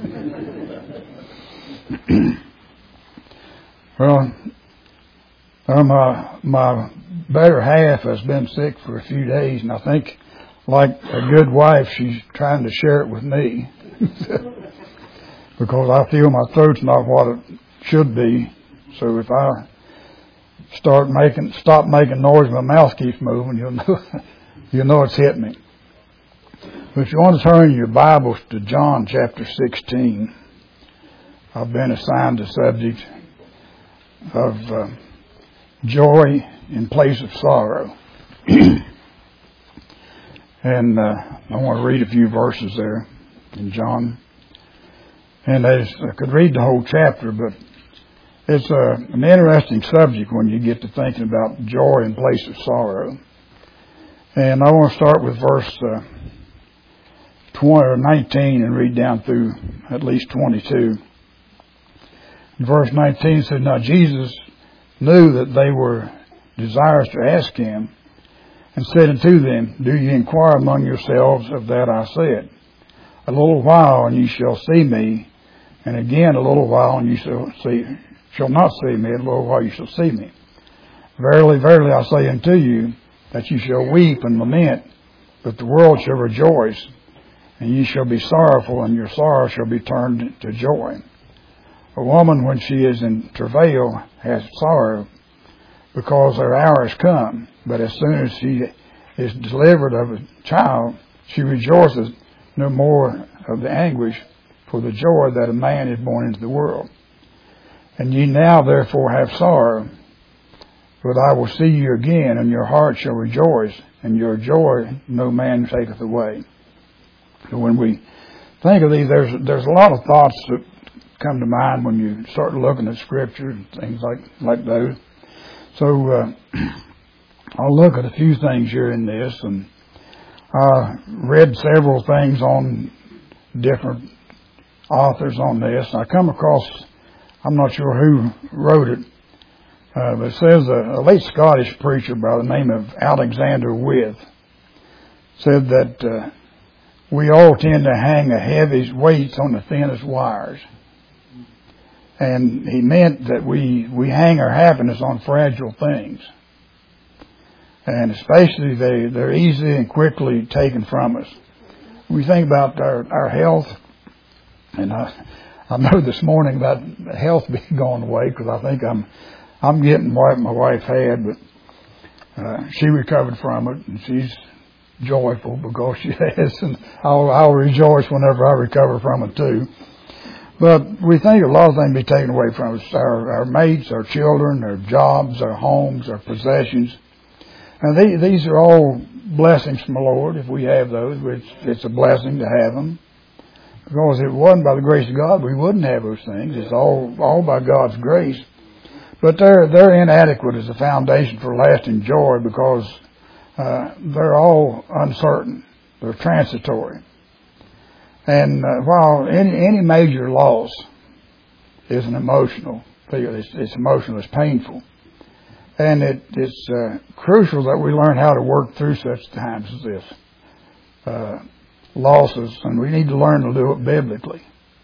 Well, uh, my, my better half has been sick for a few days, and I think, like a good wife, she's trying to share it with me. Because I feel my throat's not what it should be. So if I start making, stop making noise, my mouth keeps moving, you'll know, you'll know it's hit me. But if you want to turn your Bibles to John chapter sixteen, I've been assigned the subject of uh, joy in place of sorrow. And uh, I want to read a few verses there in John. And as I could read the whole chapter, but it's uh, an interesting subject when you get to thinking about joy in place of sorrow. And I want to start with verse uh, twenty or nineteen and read down through at least twenty-two. Verse nineteen says, "Now Jesus knew that they were desirous to ask him, and said unto them, Do ye inquire among yourselves of that I said? A little while, and ye shall see me, and again a little while, and ye shall see, shall not see me, and a little while ye shall see me. Verily, verily, I say unto you, that ye shall weep and lament, but the world shall rejoice, and ye shall be sorrowful, and your sorrow shall be turned to joy. A woman, when she is in travail, has sorrow, because her hour is come. But as soon as she is delivered of a child, she rejoices no more of the anguish for the joy that a man is born into the world. And ye now therefore have sorrow, but I will see you again, and your heart shall rejoice, and your joy no man taketh away." So when we think of these, there's there's a lot of thoughts that come to mind when you start looking at Scripture and things like, like those. So uh, I'll look at a few things here in this, and I read several things on different authors on this. I come across, I'm not sure who wrote it, uh, but it says a, a late Scottish preacher by the name of Alexander Wythe said that uh, we all tend to hang the heaviest weights on the thinnest wires. And he meant that we, we hang our happiness on fragile things. And especially they, they're easily and quickly taken from us. We think about our, our health, and I, I know this morning about health being gone away, because I think I'm I'm getting what my wife had, but uh, she recovered from it, and she's joyful because she has, and I'll, I'll rejoice whenever I recover from it too. But we think a lot of things be taken away from us. Our, our mates, our children, our jobs, our homes, our possessions. And they, these are all blessings from the Lord, if we have those, which it's a blessing to have them. Because if it wasn't by the grace of God, we wouldn't have those things. It's all, all by God's grace. But they're, they're inadequate as a foundation for lasting joy, because uh, they're all uncertain. They're transitory. And uh, while any, any major loss is an emotional feel, it's, it's emotional, it's painful. And it, it's uh, crucial that we learn how to work through such times as this. Uh, losses, and we need to learn to do it biblically.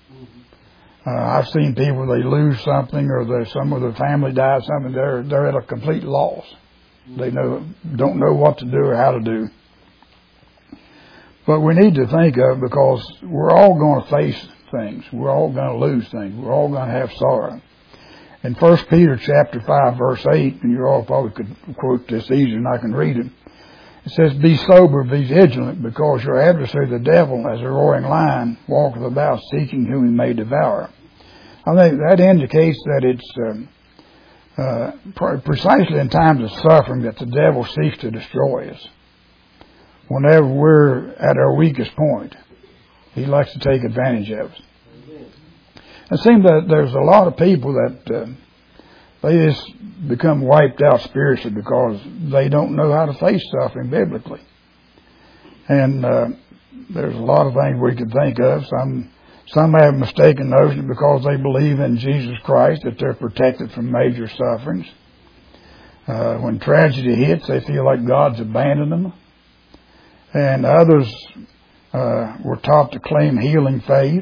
Uh, I've seen people, they lose something, or they, some of their family dies, something, they're, they're at a complete loss. They know, don't know what to do or how to do. But we need to think of, because we're all going to face things. We're all going to lose things. We're all going to have sorrow. In First Peter chapter five, verse eight, and you all probably could quote this easier than I can read it. It says, "Be sober, be vigilant, because your adversary the devil, as a roaring lion, walketh about, seeking whom he may devour." I think that indicates that it's um, uh, precisely in times of suffering that the devil seeks to destroy us. Whenever we're at our weakest point, he likes to take advantage of us. It seems that there's a lot of people that uh, they just become wiped out spiritually because they don't know how to face suffering biblically. And uh, there's a lot of things we could think of. Some some have a mistaken notion because they believe in Jesus Christ that they're protected from major sufferings. Uh, when tragedy hits, they feel like God's abandoned them. And others uh, were taught to claim healing faith.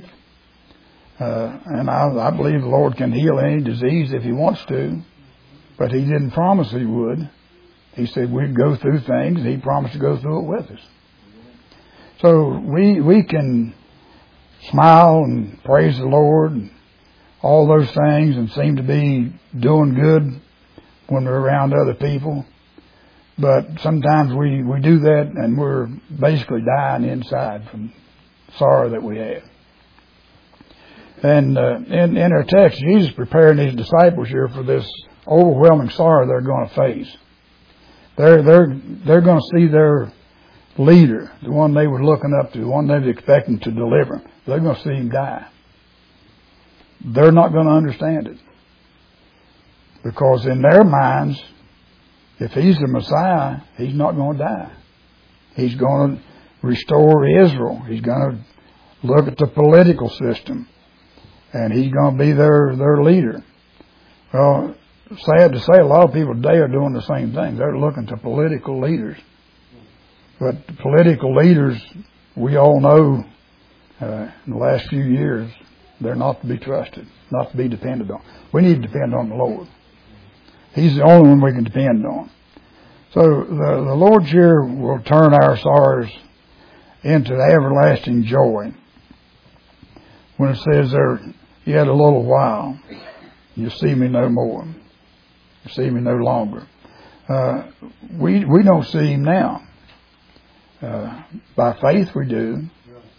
Uh, and I, I believe the Lord can heal any disease if He wants to. But He didn't promise He would. He said we'd go through things, and He promised to go through it with us. So we we can smile and praise the Lord and all those things and seem to be doing good when we're around other people. But sometimes we, we do that and we're basically dying inside from sorrow that we have. And uh, in, in our text, Jesus preparing His disciples here for this overwhelming sorrow they're going to face. They're, they're, they're going to see their leader, the one they were looking up to, the one they were expecting to deliver them. They're going to see Him die. They're not going to understand it. Because in their minds, if He's the Messiah, He's not going to die. He's going to restore Israel. He's going to look at the political system. And He's going to be their, their leader. Well, sad to say, a lot of people today are doing the same thing. They're looking to political leaders. But political leaders, we all know uh, in the last few years, they're not to be trusted, not to be depended on. We need to depend on the Lord. He's the only one we can depend on. So the, the Lord here will turn our sorrows into everlasting joy. When it says there, yet a little while, you see me no more. You see me no longer. Uh, we we don't see Him now. Uh, by faith we do.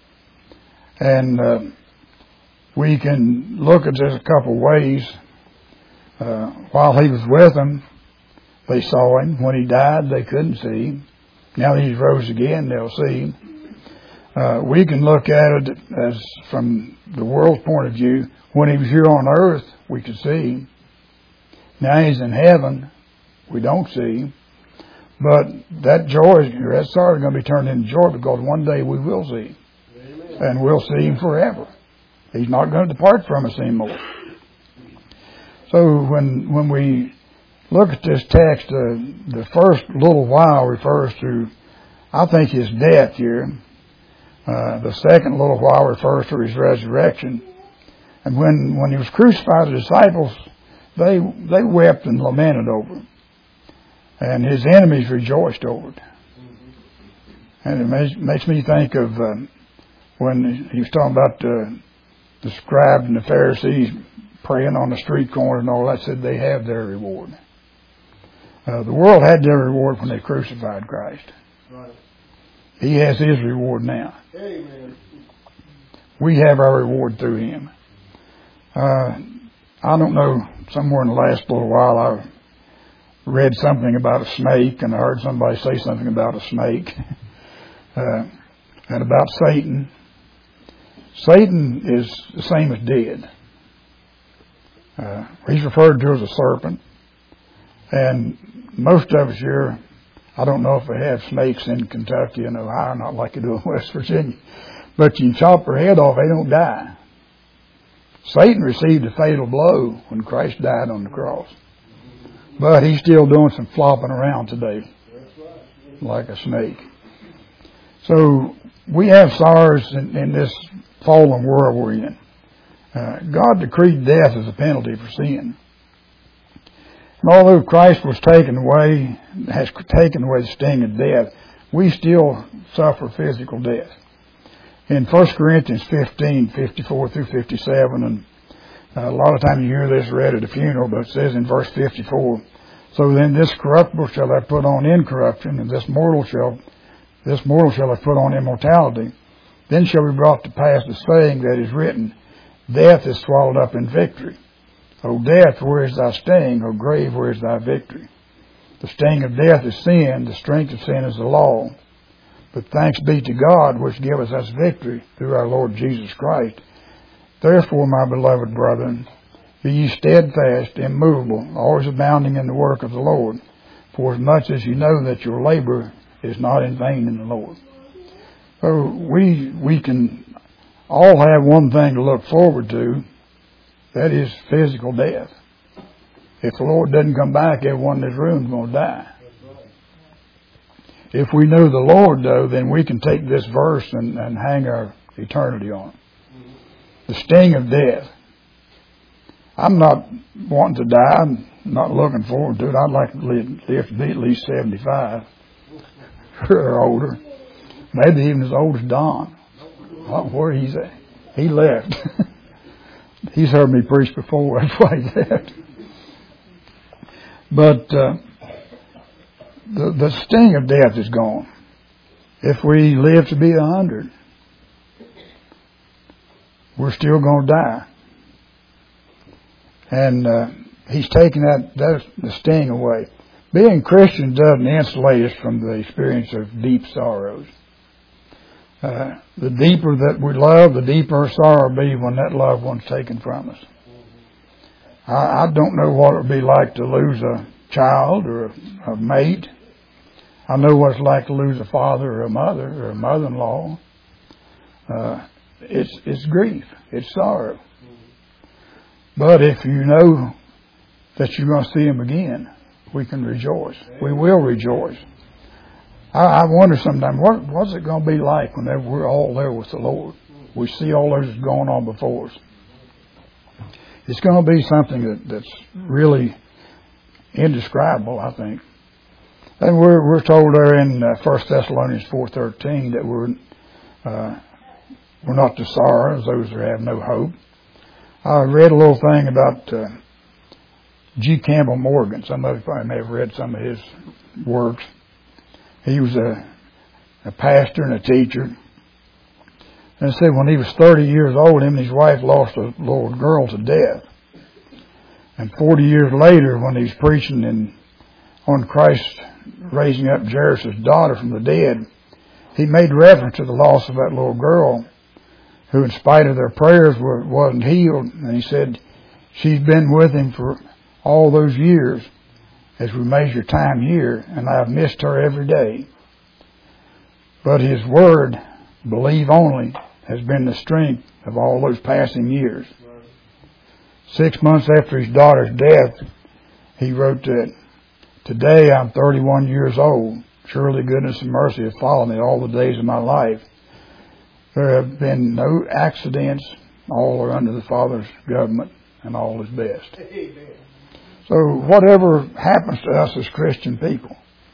And uh, we can look at this a couple ways. Uh, while He was with them, they saw Him. When He died, they couldn't see Him. Now that He's rose again, they'll see Him. Uh, we can look at it as from the world's point of view. When He was here on earth, we could see Him. Now He's in heaven, we don't see Him. But that joy, that sorrow is going to be turned into joy because one day we will see Him. Amen. And we'll see Him forever. He's not going to depart from us anymore. So when when we look at this text, uh, the first little while refers to, I think, His death here. Uh, the second little while refers to His resurrection. And when, when He was crucified, the disciples, they they wept and lamented over Him. And His enemies rejoiced over it. And it makes, makes me think of uh, when He was talking about uh, the scribes and the Pharisees praying on the street corner and all that, said they have their reward. Uh, the world had their reward when they crucified Christ. Right. He has His reward now. Amen. We have our reward through Him. Uh, I don't know, somewhere in the last little while I read something about a snake, and I heard somebody say something about a snake uh, and about Satan. Satan is the same as dead. Uh, he's referred to as a serpent. And most of us here, I don't know if they have snakes in Kentucky and Ohio, not like they do in West Virginia, but you can chop their head off, they don't die. Satan received a fatal blow when Christ died on the cross. But he's still doing some flopping around today, like a snake. So we have sorrows in, in this fallen world we're in. Uh, God decreed death as a penalty for sin. And although Christ was taken away, has taken away the sting of death, we still suffer physical death. In First Corinthians fifteen, fifty-four through fifty-seven, and uh, a lot of times you hear this read at a funeral, but it says in verse fifty-four, so then this corruptible shall I put on incorruption, and this mortal shall this mortal shall I put on immortality. Then shall be brought to pass the saying that is written, death is swallowed up in victory. O death, where is thy sting? O grave, where is thy victory? The sting of death is sin. The strength of sin is the law. But thanks be to God, which giveth us victory through our Lord Jesus Christ. Therefore, my beloved brethren, be ye steadfast, immovable, always abounding in the work of the Lord, for as much as you know that your labor is not in vain in the Lord. So we we can all have one thing to look forward to, that is physical death. If the Lord doesn't come back, everyone in this room is going to die. If we know the Lord, though, then we can take this verse and, and hang our eternity on it. The sting of death. I'm not wanting to die. I'm not looking forward to it. I'd like to live, live to be at least seventy-five or older. Maybe even as old as Don. I don't know where he's at. He left. He's heard me preach before. That's why he left. But uh, the, the sting of death is gone. If we live to be a hundred, we're still going to die. And uh, he's taken that, that the sting away. Being Christian doesn't insulate us from the experience of deep sorrows. Uh, the deeper that we love, the deeper our sorrow will be when that loved one's taken from us. I, I don't know what it would be like to lose a child or a, a mate. I know what it's like to lose a father or a mother or a mother-in-law. Uh, it's it's grief. It's sorrow. But if you know that you're going to see him again, we can rejoice. We will rejoice. I, I wonder sometimes, what, what's it going to be like whenever we're all there with the Lord? We see all those going on before us. It's going to be something that, that's really indescribable, I think. And we're we're told there in uh, First Thessalonians four thirteen that we're uh, we're not to sorrow as those who have no hope. I read a little thing about uh, G. Campbell Morgan. Some of you probably may have read some of his works. He was a, a pastor and a teacher. And it said when he was thirty years old, him and his wife lost a little girl to death. And forty years later, when he was preaching in, on Christ raising up Jairus' daughter from the dead, he made reference to the loss of that little girl, who in spite of their prayers were, wasn't healed. And he said, she's been with him for all those years as we measure time here, and I've missed her every day. But his word, believe only, has been the strength of all those passing years. Six months after his daughter's death, he wrote that, today I'm thirty-one years old. Surely goodness and mercy have followed me all the days of my life. There have been no accidents. All are under the Father's government, and all is best. Amen. So whatever happens to us as Christian people,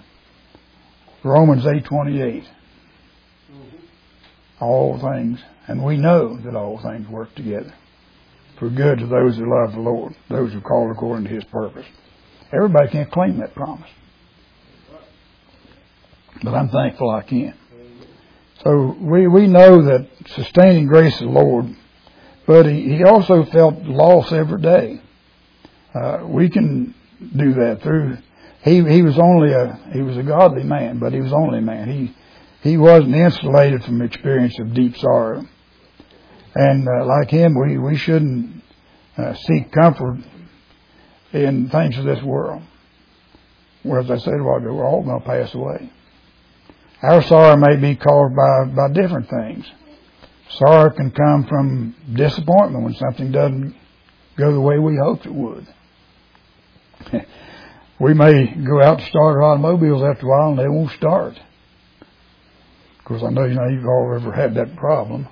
Romans eight twenty-eight, mm-hmm. all things, and we know that all things work together for good to those who love the Lord, those who are called according to His purpose. Everybody can't claim that promise, but I'm thankful I can. So we, we know that sustaining grace of the Lord, but he, he also felt loss every day. Uh, we can do that through, he, he was only a, he was a godly man, but he was only a man. He, he wasn't insulated from the experience of deep sorrow. And uh, like him, we, we shouldn't uh, seek comfort in things of this world. Where, as I said a while ago, we're all going to pass away. Our sorrow may be caused by, by different things. Sorrow can come from disappointment when something doesn't go the way we hoped it would. We may go out to start our automobiles after a while and they won't start. Of course, I know, you know you've all ever had that problem.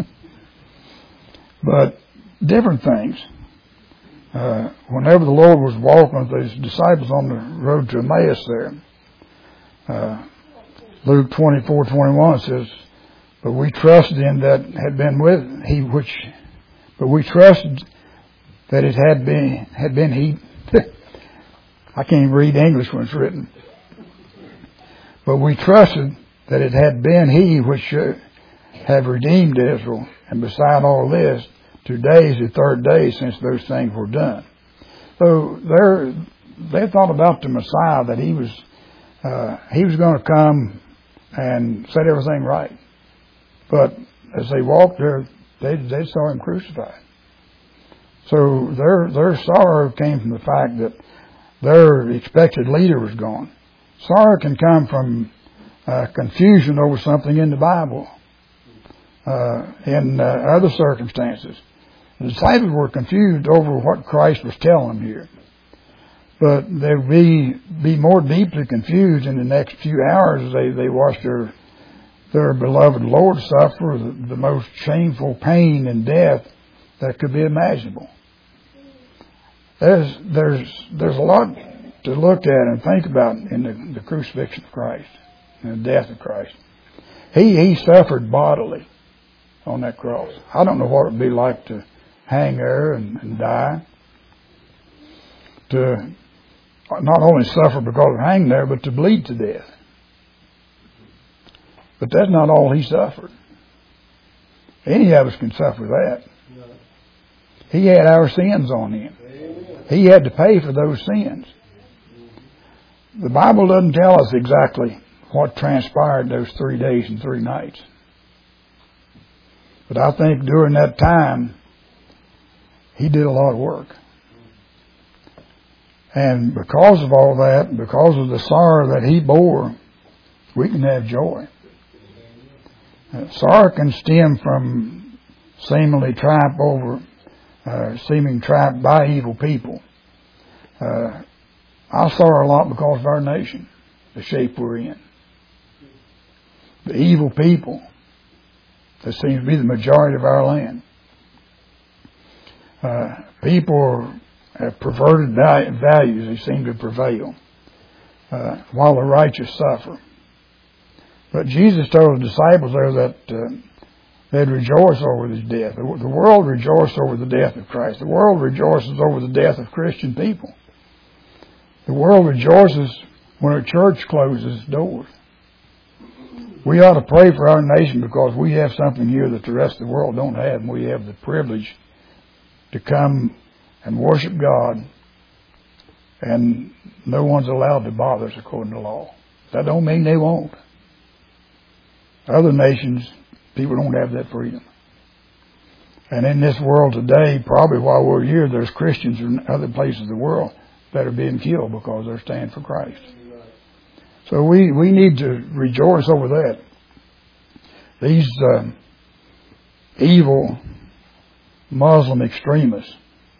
But different things. Uh, whenever the Lord was walking with His disciples on the road to Emmaus there, uh, Luke twenty-four twenty-one says, but we trusted in that had been with He which, but we trusted that it had been, had been He. I can't even read English when it's written. But we trusted that it had been He which should have redeemed Israel. And beside all this, today is the third day since those things were done. So they're, they thought about the Messiah, that he was uh, he was going to come and set everything right. But as they walked there, they they saw him crucified. So their their sorrow came from the fact that their expected leader was gone. Sorrow can come from uh, confusion over something in the Bible, uh, in uh, other circumstances. The disciples were confused over what Christ was telling them here. But they would be, be more deeply confused in the next few hours as they, they watched their, their beloved Lord suffer the, the most shameful pain and death that could be imaginable. There's, there's, there's a lot to look at and think about in the, the crucifixion of Christ and the death of Christ. He, he suffered bodily on that cross. I don't know what it would be like to hang there and, and die. To not only suffer because of hanging there, but to bleed to death. But that's not all he suffered. Any of us can suffer that. He had our sins on him. He had to pay for those sins. The Bible doesn't tell us exactly what transpired those three days and three nights. But I think during that time, he did a lot of work. And because of all that, because of the sorrow that he bore, we can have joy. Uh, sorrow can stem from seemingly triumph over, uh, seeming triumph by evil people. Uh, I sorrow a lot because of our nation, the shape we're in. The evil people that seems to be the majority of our land. Uh, people have perverted values. They seem to prevail, uh, while the righteous suffer. But Jesus told the disciples there that uh, they'd rejoice over his death. The, the world rejoiced over the death of Christ. The world rejoices over the death of Christian people. The world rejoices when a church closes doors. We ought to pray for our nation because we have something here that the rest of the world don't have, and we have the privilege to come and worship God, and no one's allowed to bother us according to law. That don't mean they won't. Other nations, people don't have that freedom. And in this world today, probably while we're here, there's Christians in other places of the world that are being killed because they're standing for Christ. So we, we need to rejoice over that. These uh, evil Muslim extremists,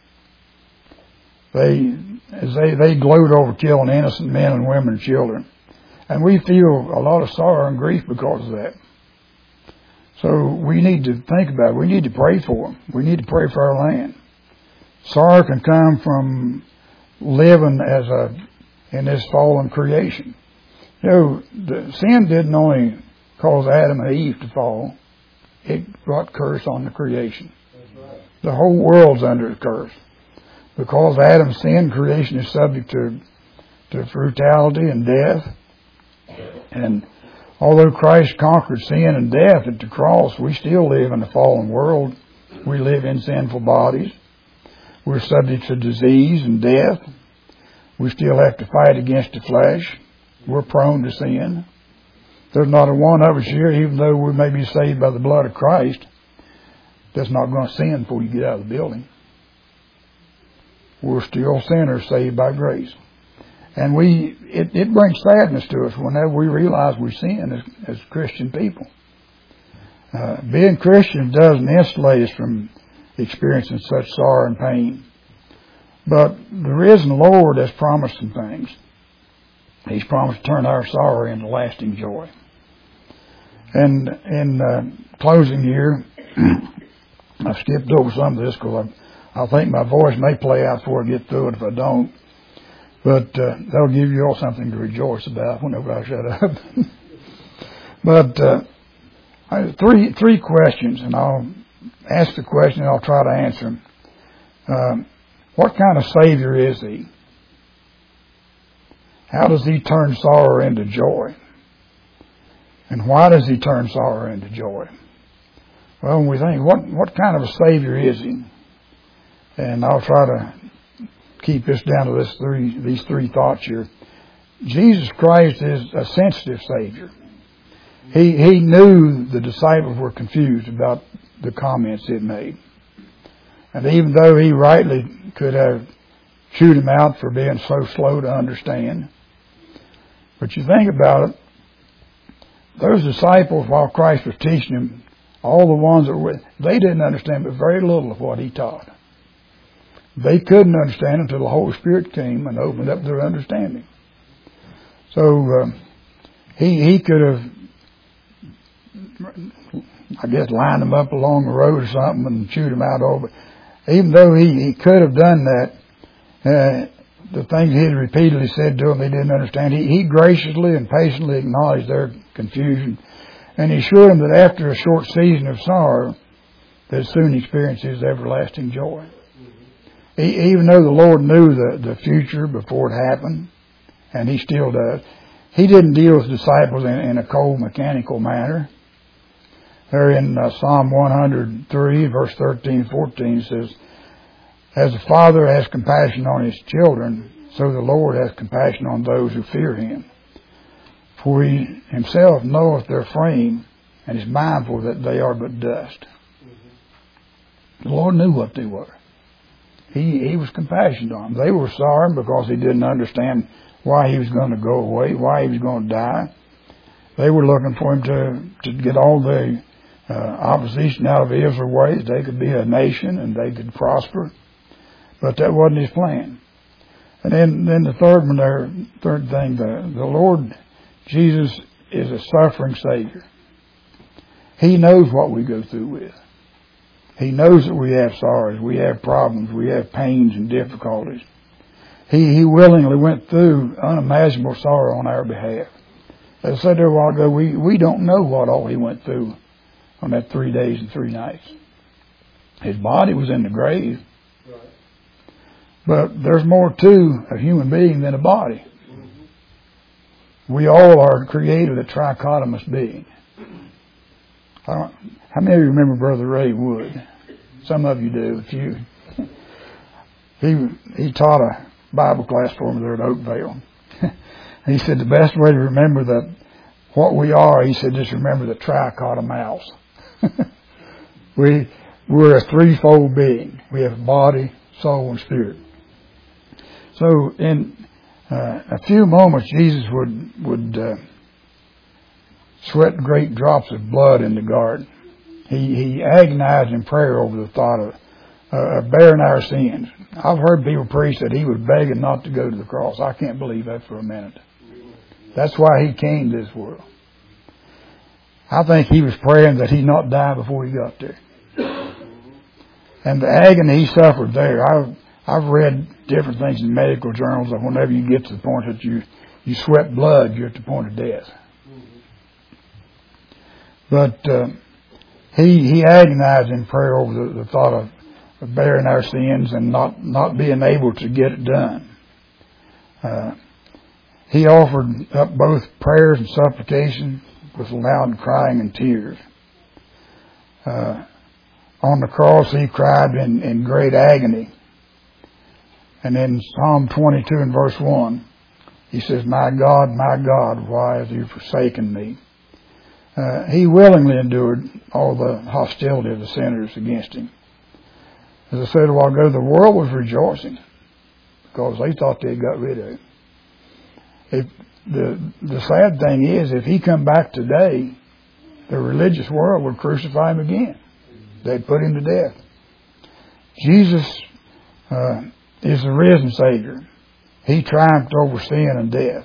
They, as they, they gloat over killing innocent men and women and children. And we feel a lot of sorrow and grief because of that. So we need to think about it. We need to pray for them. We need to pray for our land. Sorrow can come from living as a, in this fallen creation. You know, the sin didn't only cause Adam and Eve to fall. It brought curse on the creation. The whole world's under a curse. Because Adam sinned, creation is subject to, to brutality and death. And although Christ conquered sin and death at the cross, we still live in a fallen world. We live in sinful bodies. We're subject to disease and death. We still have to fight against the flesh. We're prone to sin. There's not a one of us here, even though we may be saved by the blood of Christ, that's not going to sin before you get out of the building. We're still sinners saved by grace. And we, it, it brings sadness to us whenever we realize we sin as, as Christian people. Uh, being Christian doesn't insulate us from experiencing such sorrow and pain. But the risen Lord has promised some things. He's promised to turn our sorrow into lasting joy. And in uh, closing here, I've skipped over some of this because I, I think my voice may play out before I get through it if I don't. But uh, that'll give you all something to rejoice about whenever I shut up. But uh, I, three three questions, and I'll ask the question and I'll try to answer them. Um, what kind of Savior is He? How does He turn sorrow into joy? And why does He turn sorrow into joy? Well, when we think, what, what kind of a Savior is He? And I'll try to keep this down to this three, these three thoughts here. Jesus Christ is a sensitive Savior. He, he knew the disciples were confused about the comments he had made. And even though he rightly could have chewed him out for being so slow to understand, but you think about it, those disciples, while Christ was teaching them, all the ones that were with, they didn't understand but very little of what he taught. They couldn't understand until the Holy Spirit came and opened up their understanding. So uh, he he could have, I guess, lined them up along the road or something and chewed them out over. Even though he, he could have done that, uh, the things he had repeatedly said to them they didn't understand, he, he graciously and patiently acknowledged their confusion. And he assured them that after a short season of sorrow, they'd soon experience his everlasting joy. Mm-hmm. He, even though the Lord knew the, the future before it happened, and he still does, he didn't deal with disciples in, in a cold, mechanical manner. There in uh, Psalm one hundred three, verse thirteen, fourteen says, "As the Father has compassion on his children, so the Lord has compassion on those who fear him. For he himself knoweth their frame, and is mindful that they are but dust." Mm-hmm. The Lord knew what they were. He, he was compassionate on them. They were sorry because he didn't understand why he was going to go away, why he was going to die. They were looking for him to, to get all the uh, opposition out of Israel's ways. They could be a nation and they could prosper. But that wasn't his plan. And then, then the third one there, third thing, the, the Lord Jesus is a suffering Savior. He knows what we go through with. He knows that we have sorrows, we have problems, we have pains and difficulties. He, he willingly went through unimaginable sorrow on our behalf. As I said there a while ago, we, we don't know what all he went through on that three days and three nights. His body was in the grave. Right. But there's more to a human being than a body. Mm-hmm. We all are created a trichotomous being. I don't, how many of you remember Brother Ray Wood? Some of you do. If you, he he taught a Bible class for me there at Oakville. He said the best way to remember that what we are, he said, just remember the trichotomous. we we're a threefold being. We have body, soul, and spirit. So in uh, a few moments, Jesus would would uh, sweat great drops of blood in the garden. He he agonized in prayer over the thought of uh, bearing our sins. I've heard people preach that he was begging not to go to the cross. I can't believe that for a minute. That's why he came to this world. I think he was praying that he not die before he got there. And the agony he suffered there, I've I've read different things in medical journals that whenever you get to the point that you, you sweat blood, you're at the point of death. But uh, he he agonized in prayer over the, the thought of, of bearing our sins and not, not being able to get it done. Uh, he offered up both prayers and supplication with loud crying and tears. Uh, on the cross he cried in, in great agony. And in Psalm twenty-two and verse one, he says, "My God, my God, why have you forsaken me?" Uh, he willingly endured all the hostility of the sinners against him. As I said a while ago, the world was rejoicing because they thought they had got rid of him. If the the sad thing is, if he come back today, the religious world would crucify him again. They'd put him to death. Jesus uh, is the risen Savior. He triumphed over sin and death.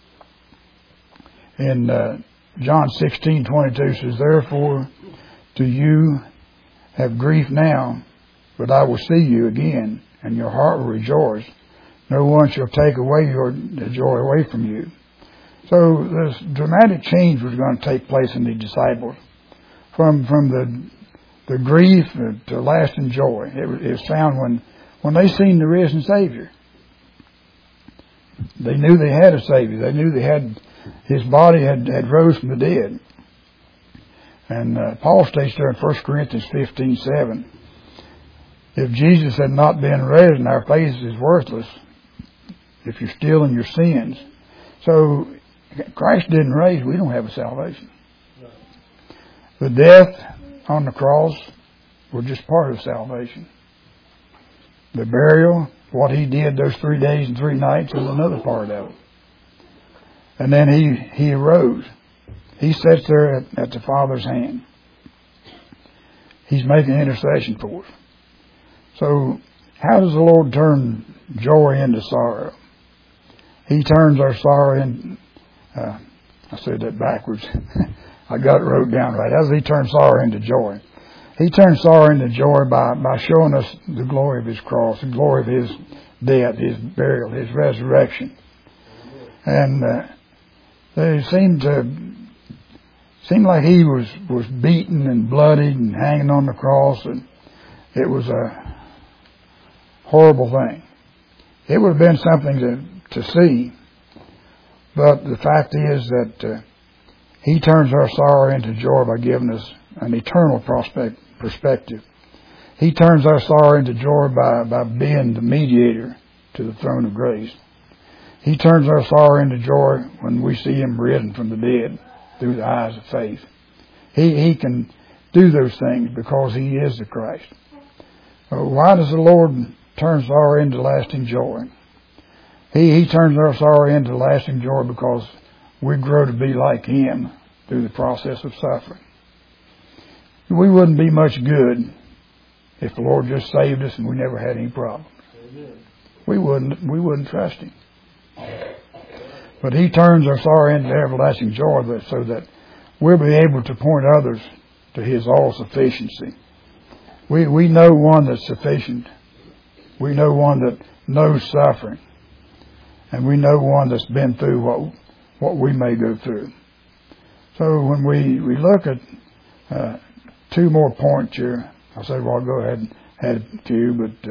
In uh, John sixteen twenty-two says, "Therefore, do you have grief now, but I will see you again, and your heart will rejoice. No one shall take away your the joy away from you." So this dramatic change was going to take place in the disciples, from from the the grief to lasting joy. It was, it was found when when they seen the risen Savior. They knew they had a Savior. They knew they had his body had, had rose from the dead. And uh, Paul states there in First Corinthians fifteen seven, If Jesus had not been raised, our faith is worthless if you're still in your sins. So Christ didn't raise, we don't have a salvation. The death on the cross was just part of salvation. The burial, what he did those three days and three nights, is another part of it. And then he, he arose. He sits there at, at the Father's hand. He's making intercession for us. So how does the Lord turn joy into sorrow? He turns our sorrow in, uh, I said that backwards. I got it wrote down right. How does he turn sorrow into joy? He turns sorrow into joy by, by showing us the glory of his cross, the glory of his death, his burial, his resurrection. And uh, they seemed to seemed like he was, was beaten and bloodied and hanging on the cross, and it was a horrible thing. It would have been something to, to see, but the fact is that uh, he turns our sorrow into joy by giving us an eternal prospect, perspective. He turns our sorrow into joy by, by being the mediator to the throne of grace. He turns our sorrow into joy when we see him risen from the dead through the eyes of faith. He, he can do those things because he is the Christ. Uh, why does the Lord turn sorrow into lasting joy? He, he turns our sorrow into lasting joy because we grow to be like him through the process of suffering. We wouldn't be much good if the Lord just saved us and we never had any problems. Amen. We wouldn't. We wouldn't trust him. But he turns our sorrow into everlasting joy so that we'll be able to point others to his all-sufficiency. We, we know one that's sufficient. We know one that knows suffering. And we know one that's been through what what we may go through. So when we, we look at uh, two more points here, I said, well, I'll go ahead and add a few, but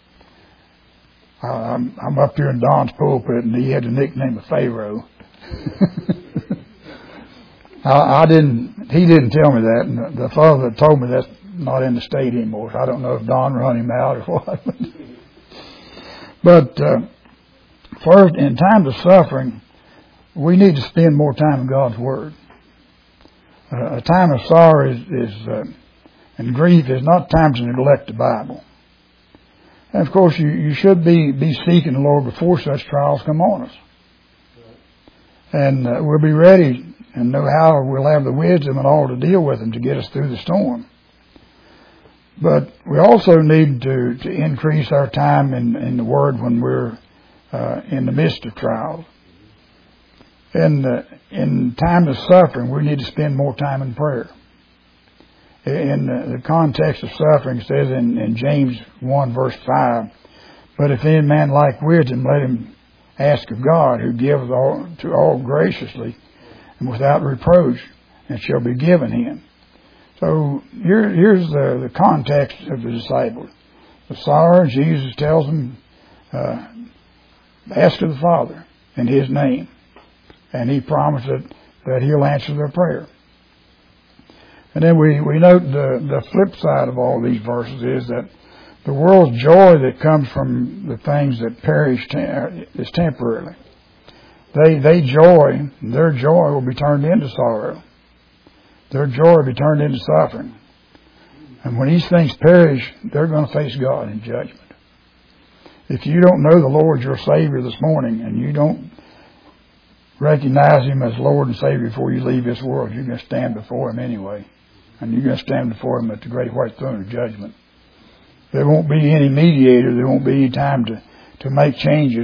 uh, I, I'm, I'm up here in Don's pulpit, and he had the nickname of Pharaoh. I, I didn't, he didn't tell me that, and the, the fellow that told me that's not in the state anymore, so I don't know if Don run him out or what. But uh, first, in times of suffering, we need to spend more time in God's Word. Uh, a time of sorrow is, is uh, and grief is not time to neglect the Bible. And of course, you, you should be, be seeking the Lord before such trials come on us. And uh, we'll be ready and know how we'll have the wisdom and all to deal with them to get us through the storm. But we also need to, to increase our time in, in the Word when we're uh, in the midst of trials. And uh, in time of suffering, we need to spend more time in prayer. In uh, the context of suffering, it says in, in James one verse five, but if any man lack wisdom, let him ask of God, who gives all, to all graciously and without reproach, and shall be given him. So here, here's the, the context of the disciples. The sorrow, Jesus tells them, uh, ask of the Father in his name. And he promised that, that he'll answer their prayer. And then we, we note the, the flip side of all these verses is that the world's joy that comes from the things that perish tem- is temporarily. They, they joy, their joy will be turned into sorrow. Their joy will be turned into suffering. And when these things perish, they're going to face God in judgment. If you don't know the Lord your Savior this morning, and you don't recognize him as Lord and Savior before you leave this world, you're going to stand before him anyway. And you're going to stand before him at the great white throne of judgment. There won't be any mediator. There won't be any time to, to make changes.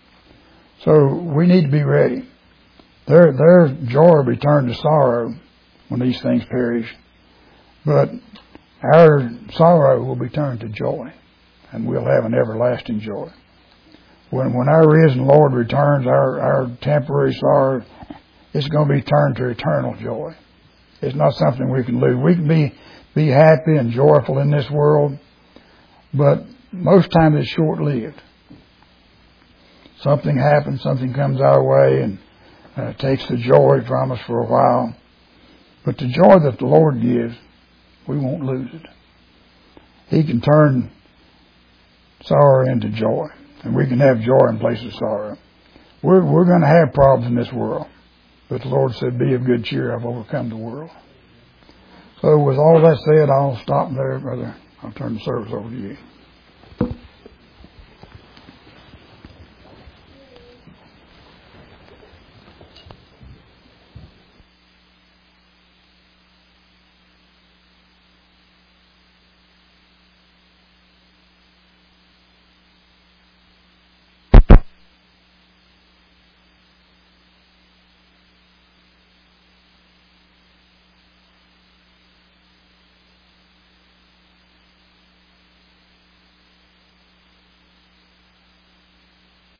So we need to be ready. Their, their joy will be turned to sorrow when these things perish. But our sorrow will be turned to joy. And we'll have an everlasting joy. When when our risen Lord returns, our, our temporary sorrow is going to be turned to eternal joy. It's not something we can lose. We can be, be happy and joyful in this world, but most times it's short-lived. Something happens, something comes our way and uh, takes the joy from us for a while. But the joy that the Lord gives, we won't lose it. He can turn sorrow into joy. And we can have joy in place of sorrow. We're, we're going to have problems in this world. But the Lord said, be of good cheer, I've overcome the world. So with all that said, I'll stop there, brother. I'll turn the service over to you.